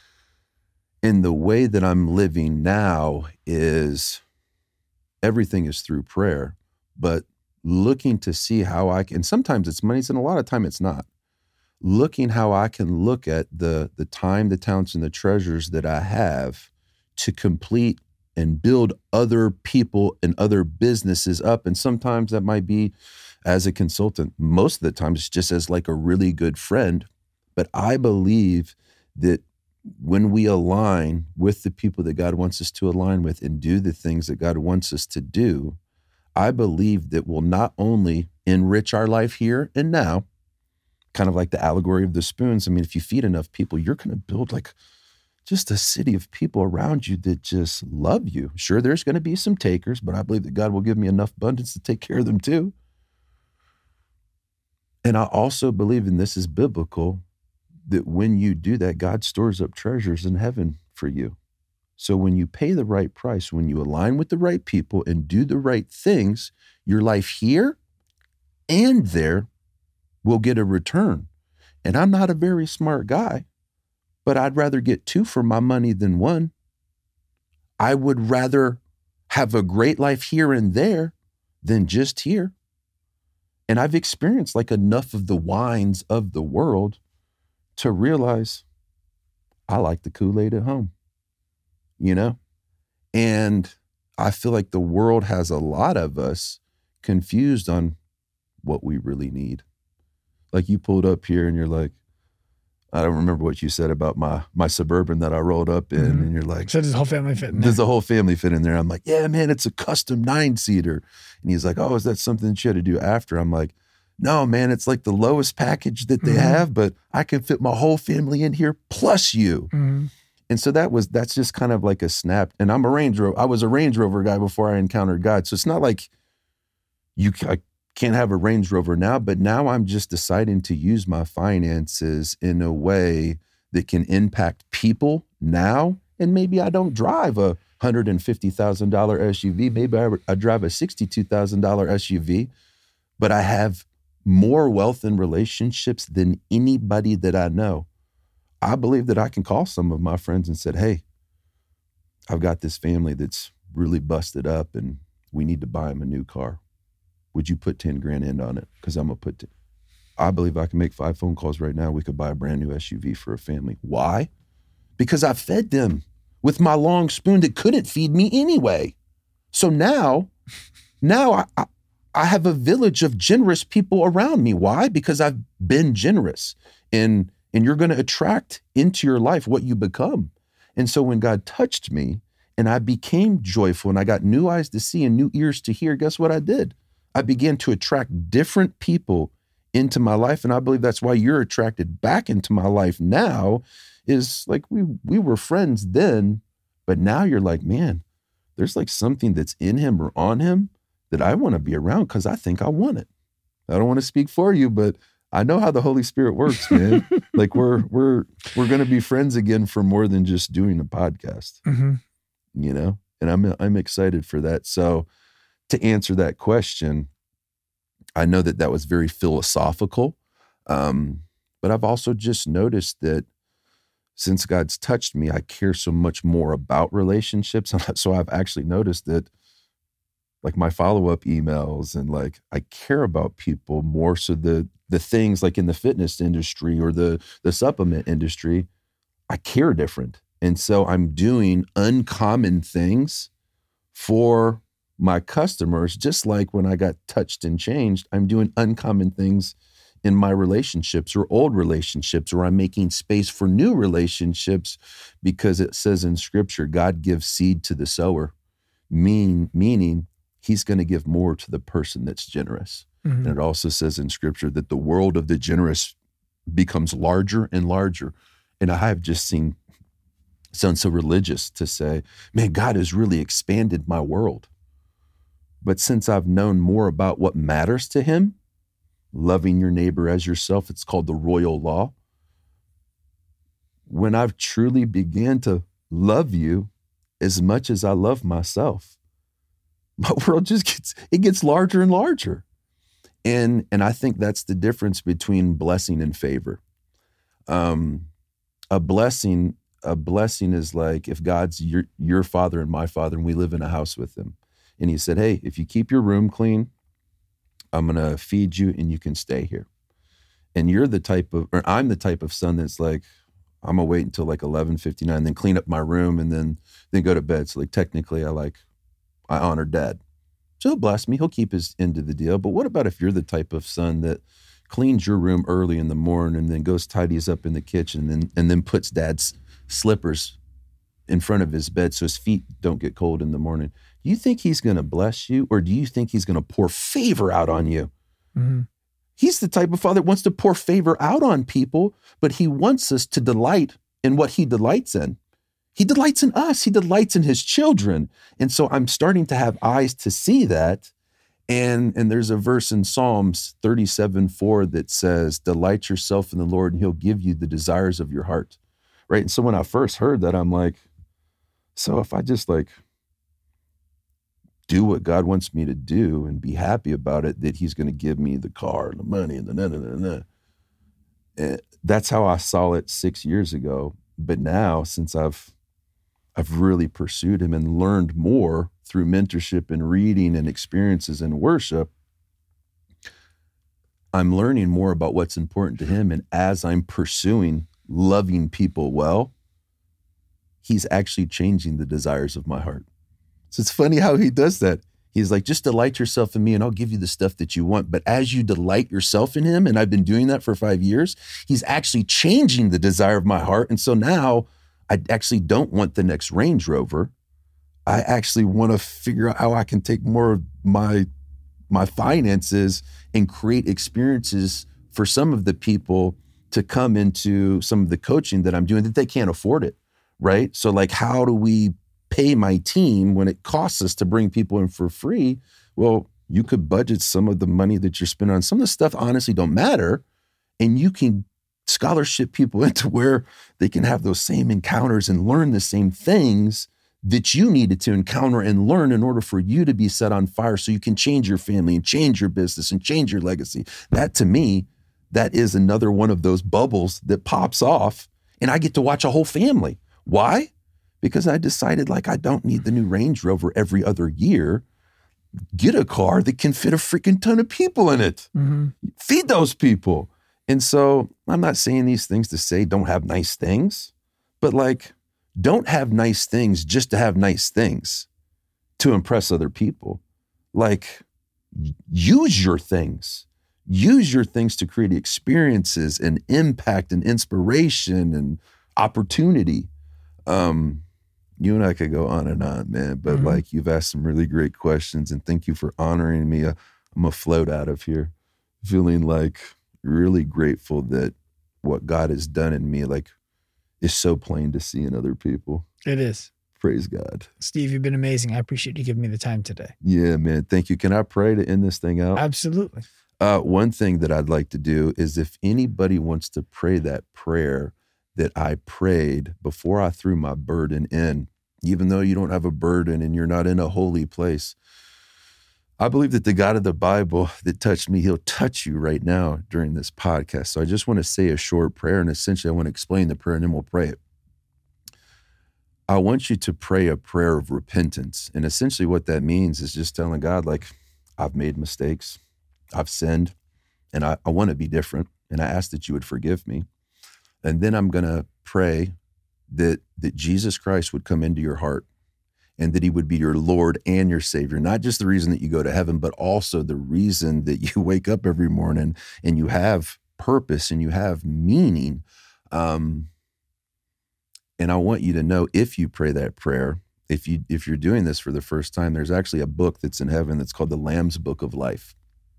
And the way that I'm living now is everything is through prayer, but looking to see how I can, sometimes it's money, and a lot of time it's not. Looking how I can look at the the time, the talents, and the treasures that I have to complete and build other people and other businesses up. And sometimes that might be as a consultant. Most of the time it's just as like a really good friend. But I believe that when we align with the people that God wants us to align with and do the things that God wants us to do, I believe that will not only enrich our life here and now, kind of like the allegory of the spoons. I mean, if you feed enough people, you're going to build like just a city of people around you that just love you. Sure, there's going to be some takers, but I believe that God will give me enough abundance to take care of them too. And I also believe, and this is biblical, that when you do that, God stores up treasures in heaven for you. So when you pay the right price, when you align with the right people and do the right things, your life here and there will get a return. And I'm not a very smart guy, but I'd rather get two for my money than one. I would rather have a great life here and there than just here. And I've experienced like enough of the wines of the world to realize I like the Kool-Aid at home, you know? And I feel like the world has a lot of us confused on what we really need. Like you pulled up here and you're like, I don't remember what you said about my my Suburban that I rolled up in. Mm-hmm. And you're like, so does the whole family fit in there? Does the whole family fit in there? I'm like, yeah, man, it's a custom nine-seater. And he's like, oh, is that something that you had to do after? I'm like, no, man, it's like the lowest package that they mm-hmm. have, but I can fit my whole family in here plus you. Mm-hmm. And so that was, that's just kind of like a snap. And I'm a Range Rover. I was a Range Rover guy before I encountered God. So it's not like you I can't have a Range Rover now, but now I'm just deciding to use my finances in a way that can impact people now. And maybe I don't drive a one hundred fifty thousand dollars S U V. Maybe I, I drive a sixty-two thousand dollars S U V, but I have more wealth and relationships than anybody that I know. I believe that I can call some of my friends and said, hey, I've got this family that's really busted up and we need to buy them a new car. Would you put ten grand in on it? Because I'm going to put, t- I believe I can make five phone calls right now. We could buy a brand new S U V for a family. Why? Because I fed them with my long spoon that couldn't feed me anyway. So now, now I, I I have a village of generous people around me. Why? Because I've been generous. And, and you're going to attract into your life what you become. And so when God touched me and I became joyful and I got new eyes to see and new ears to hear, guess what I did? I began to attract different people into my life. And I believe that's why you're attracted back into my life now, is like we we were friends then, but now you're like, man, there's like something that's in him or on him that I want to be around because I think I want it. I don't want to speak for you, but I know how the Holy Spirit works, man. Like we're we're we're going to be friends again for more than just doing a podcast. Mm-hmm. you know, and I'm, I'm excited for that. So to answer that question, I know that that was very philosophical. Um, but I've also just noticed that since God's touched me, I care so much more about relationships. So I've actually noticed that like my follow-up emails and like, I care about people more. So the, the things like in the fitness industry or the, the supplement industry, I care different. And so I'm doing uncommon things for my customers, just like when I got touched and changed, I'm doing uncommon things in my relationships or old relationships, or I'm making space for new relationships because it says in scripture, God gives seed to the sower, mean, meaning he's going to give more to the person that's generous. Mm-hmm. And it also says in scripture that the world of the generous becomes larger and larger. And I have just seen, sounds so religious to say, man, God has really expanded my world. But since I've known more about what matters to him, loving your neighbor as yourself, it's called the royal law. When I've truly began to love you as much as I love myself, my world just gets, it gets larger and larger. And, and I think that's the difference between blessing and favor. Um, a blessing, a blessing is like if God's your, your father and my father, and we live in a house with him. And he said, hey, if you keep your room clean, I'm going to feed you and you can stay here. And you're the type of, or I'm the type of son that's like, I'm going to wait until like eleven fifty-nine, then clean up my room and then, then go to bed. So like technically I like, I honor dad. So he'll bless me. He'll keep his end of the deal. But what about if you're the type of son that cleans your room early in the morning and then goes tidies up in the kitchen and then, and then puts dad's slippers in front of his bed so his feet don't get cold in the morning? Do you think he's going to bless you, or do you think he's going to pour favor out on you? Mm-hmm. He's the type of father that wants to pour favor out on people, but he wants us to delight in what he delights in. He delights in us. He delights in his children. And so I'm starting to have eyes to see that. And, and there's a verse in Psalms thirty-seven four that says, delight yourself in the Lord and he'll give you the desires of your heart. Right. And so when I first heard that, I'm like, so if I just like do what God wants me to do and be happy about it, that he's going to give me the car and the money and the na, na, na, na. And that's how I saw it six years ago. But now, since I've I've really pursued him and learned more through mentorship and reading and experiences and worship, I'm learning more about what's important to him. And as I'm pursuing loving people well, he's actually changing the desires of my heart. So it's funny how he does that. He's like, just delight yourself in me and I'll give you the stuff that you want. But as you delight yourself in him, and I've been doing that for five years, he's actually changing the desire of my heart. And so now I actually don't want the next Range Rover. I actually want to figure out how I can take more of my, my finances and create experiences for some of the people to come into some of the coaching that I'm doing that they can't afford it, right? So like, how do we pay my team when it costs us to bring people in for free? Well, you could budget some of the money that you're spending on some of the stuff honestly don't matter, and you can scholarship people into where they can have those same encounters and learn the same things that you needed to encounter and learn in order for you to be set on fire so you can change your family and change your business and change your legacy. That to me, that is another one of those bubbles that pops off, and I get to watch a whole family. Why? Because I decided like I don't need the new Range Rover every other year. Get a car that can fit a freaking ton of people in it. Mm-hmm. Feed those people. And so I'm not saying these things to say don't have nice things, but like don't have nice things just to have nice things to impress other people. Like use your things. Use your things to create experiences and impact and inspiration and opportunity. Um, You and I could go on and on, man, but mm-hmm. like you've asked some really great questions, and thank you for honoring me. I'm gonna float out of here feeling like really grateful that what God has done in me, like, is so plain to see in other people. It is. Praise God. Steve, you've been amazing. I appreciate you giving me the time today. Yeah, man. Thank you. Can I pray to end this thing out? Absolutely. Uh, one thing that I'd like to do is if anybody wants to pray that prayer that I prayed before I threw my burden in, even though you don't have a burden and you're not in a holy place. I believe that the God of the Bible that touched me, he'll touch you right now during this podcast. So I just want to say a short prayer, and essentially I want to explain the prayer and then we'll pray it. I want you to pray a prayer of repentance. And essentially what that means is just telling God, like, I've made mistakes, I've sinned, and I, I want to be different. And I ask that you would forgive me. And then I'm going to pray that, that Jesus Christ would come into your heart, and that he would be your Lord and your Savior, not just the reason that you go to heaven, but also the reason that you wake up every morning and you have purpose and you have meaning. Um, and I want you to know, if you pray that prayer, if you, if you're doing this for the first time, there's actually a book that's in heaven that's called the Lamb's Book of Life.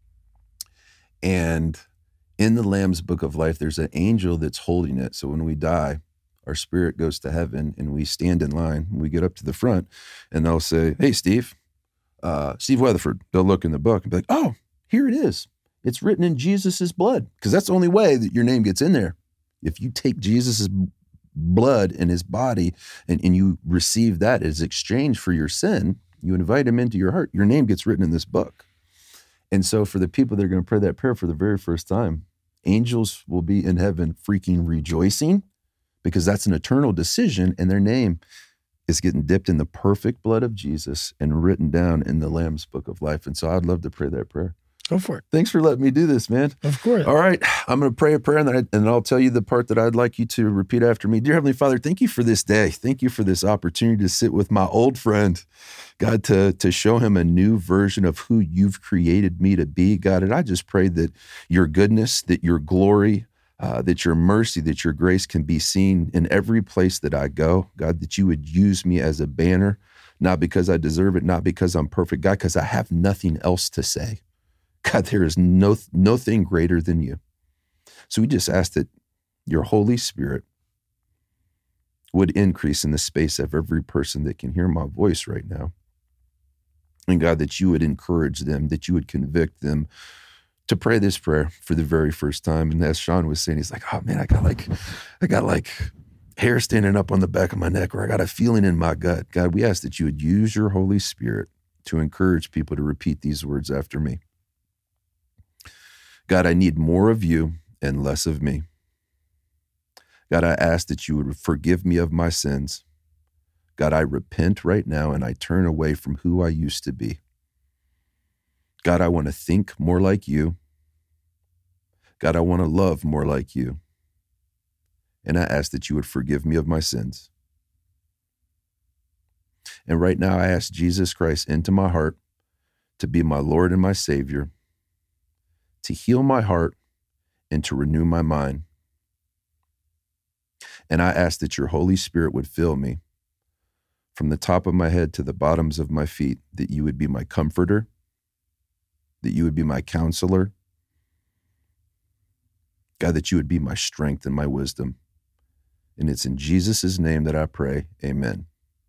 And in the Lamb's Book of Life, there's an angel that's holding it. So when we die, our spirit goes to heaven and we stand in line. We get up to the front and they'll say, hey, Steve, uh, Steve Weatherford. They'll look in the book and be like, oh, here it is. It's written in Jesus's blood. Because that's the only way that your name gets in there. If you take Jesus's blood and his body and, and you receive that as exchange for your sin, you invite him into your heart, your name gets written in this book. And so for the people that are going to pray that prayer for the very first time, angels will be in heaven freaking rejoicing, because that's an eternal decision, and their name is getting dipped in the perfect blood of Jesus and written down in the Lamb's Book of Life. And so I'd love to pray that prayer. Go for it. Thanks for letting me do this, man. Of course. All right. I'm going to pray a prayer, and then, I, and then I'll tell you the part that I'd like you to repeat after me. Dear Heavenly Father, thank you for this day. Thank you for this opportunity to sit with my old friend, God, to, to show him a new version of who you've created me to be, God. And I just pray that your goodness, that your glory, Uh, that your mercy, that your grace can be seen in every place that I go. God, that you would use me as a banner, not because I deserve it, not because I'm perfect, God, because I have nothing else to say. God, there is no nothing greater than you. So we just ask that your Holy Spirit would increase in the space of every person that can hear my voice right now. And God, that you would encourage them, that you would convict them to pray this prayer for the very first time. And as Sean was saying, he's like, oh man, I got like, I got like hair standing up on the back of my neck, or I got a feeling in my gut. God, we ask that you would use your Holy Spirit to encourage people to repeat these words after me. God, I need more of you and less of me. God, I ask that you would forgive me of my sins. God, I repent right now and I turn away from who I used to be. God, I want to think more like you. God, I want to love more like you. And I ask that you would forgive me of my sins. And right now I ask Jesus Christ into my heart to be my Lord and my Savior, to heal my heart and to renew my mind. And I ask that your Holy Spirit would fill me from the top of my head to the bottoms of my feet, that you would be my comforter, that you would be my counselor. God, that you would be my strength and my wisdom. And it's in Jesus' name that I pray. Amen.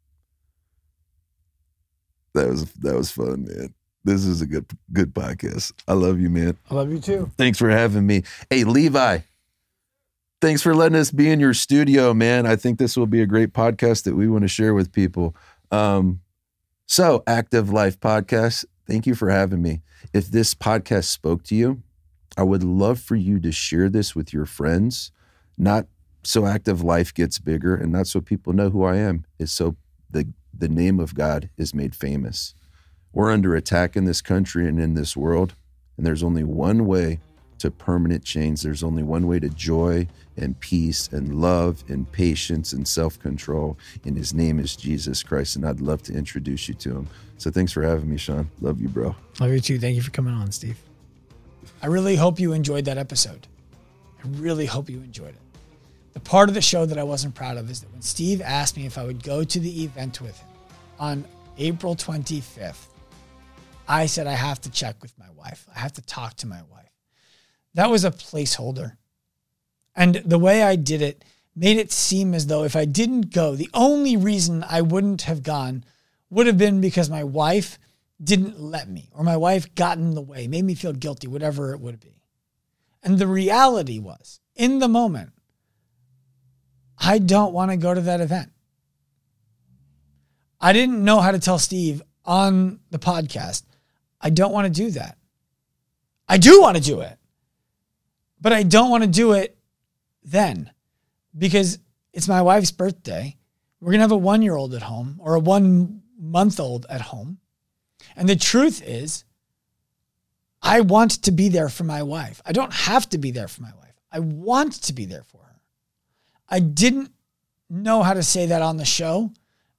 That was that was fun, man. This is a good good podcast. I love you, man. I love you too. Thanks for having me. Hey, Levi, thanks for letting us be in your studio, man. I think this will be a great podcast that we want to share with people. Um, so, Active Life Podcast, thank you for having me. If this podcast spoke to you, I would love for you to share this with your friends, not so Active Life gets bigger and not so people know who I am. It's so the, the name of God is made famous. We're under attack in this country and in this world, and there's only one way to permanent change. There's only one way to joy and peace and love and patience and self-control, and his name is Jesus Christ, and I'd love to introduce you to him. So thanks for having me, Sean. Love you, bro. Love you too. Thank you for coming on, Steve. I really hope you enjoyed that episode. I really hope you enjoyed it. The part of the show that I wasn't proud of is that when Steve asked me if I would go to the event with him on April twenty-fifth, I said, I have to check with my wife. I have to talk to my wife. That was a placeholder. And the way I did it made it seem as though if I didn't go, the only reason I wouldn't have gone would have been because my wife didn't let me, or my wife got in the way, made me feel guilty, whatever it would be. And the reality was, in the moment, I don't want to go to that event. I didn't know how to tell Steve on the podcast, I don't want to do that. I do want to do it, but I don't want to do it then because it's my wife's birthday. We're going to have a one-year-old at home or a one-month-old at home. And the truth is, I want to be there for my wife. I don't have to be there for my wife. I want to be there for her. I didn't know how to say that on the show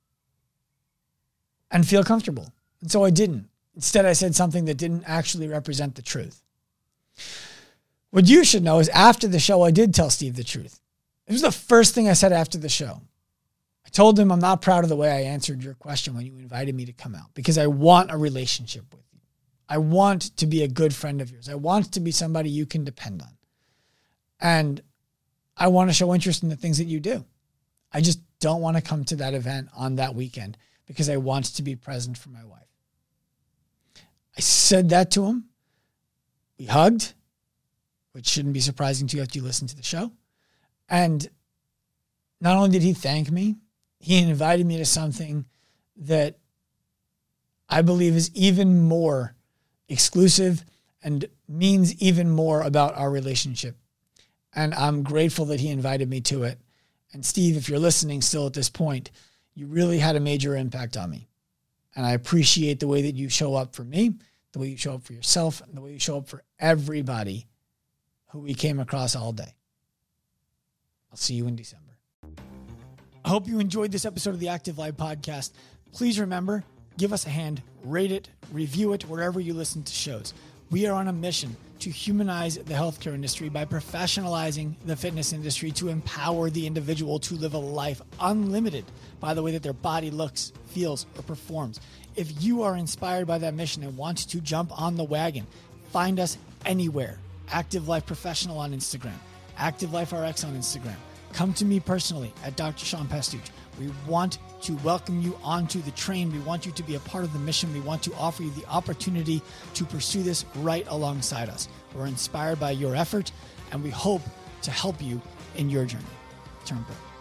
and feel comfortable. And so I didn't. Instead, I said something that didn't actually represent the truth. What you should know is after the show, I did tell Steve the truth. It was the first thing I said after the show. I told him I'm not proud of the way I answered your question when you invited me to come out because I want a relationship with you. I want to be a good friend of yours. I want to be somebody you can depend on. And I want to show interest in the things that you do. I just don't want to come to that event on that weekend because I want to be present for my wife. I said that to him. We hugged, which shouldn't be surprising to you after you listen to the show. And not only did he thank me, he invited me to something that I believe is even more exclusive and means even more about our relationship. And I'm grateful that he invited me to it. And Steve, if you're listening still at this point, you really had a major impact on me. And I appreciate the way that you show up for me, the way you show up for yourself, and the way you show up for everybody who we came across all day. I'll see you in December. I hope you enjoyed this episode of the Active Life Podcast. Please remember, give us a hand, rate it, review it wherever you listen to shows. We are on a mission to humanize the healthcare industry by professionalizing the fitness industry to empower the individual to live a life unlimited by the way that their body looks, feels, or performs. If you are inspired by that mission and want to jump on the wagon, find us anywhere. Active Life Professional on Instagram, Active Life R X on Instagram. Come to me personally at Doctor Sean Pastuch. We want to welcome you onto the train. We want you to be a part of the mission. We want to offer you the opportunity to pursue this right alongside us. We're inspired by your effort, and we hope to help you in your journey. Turn pro.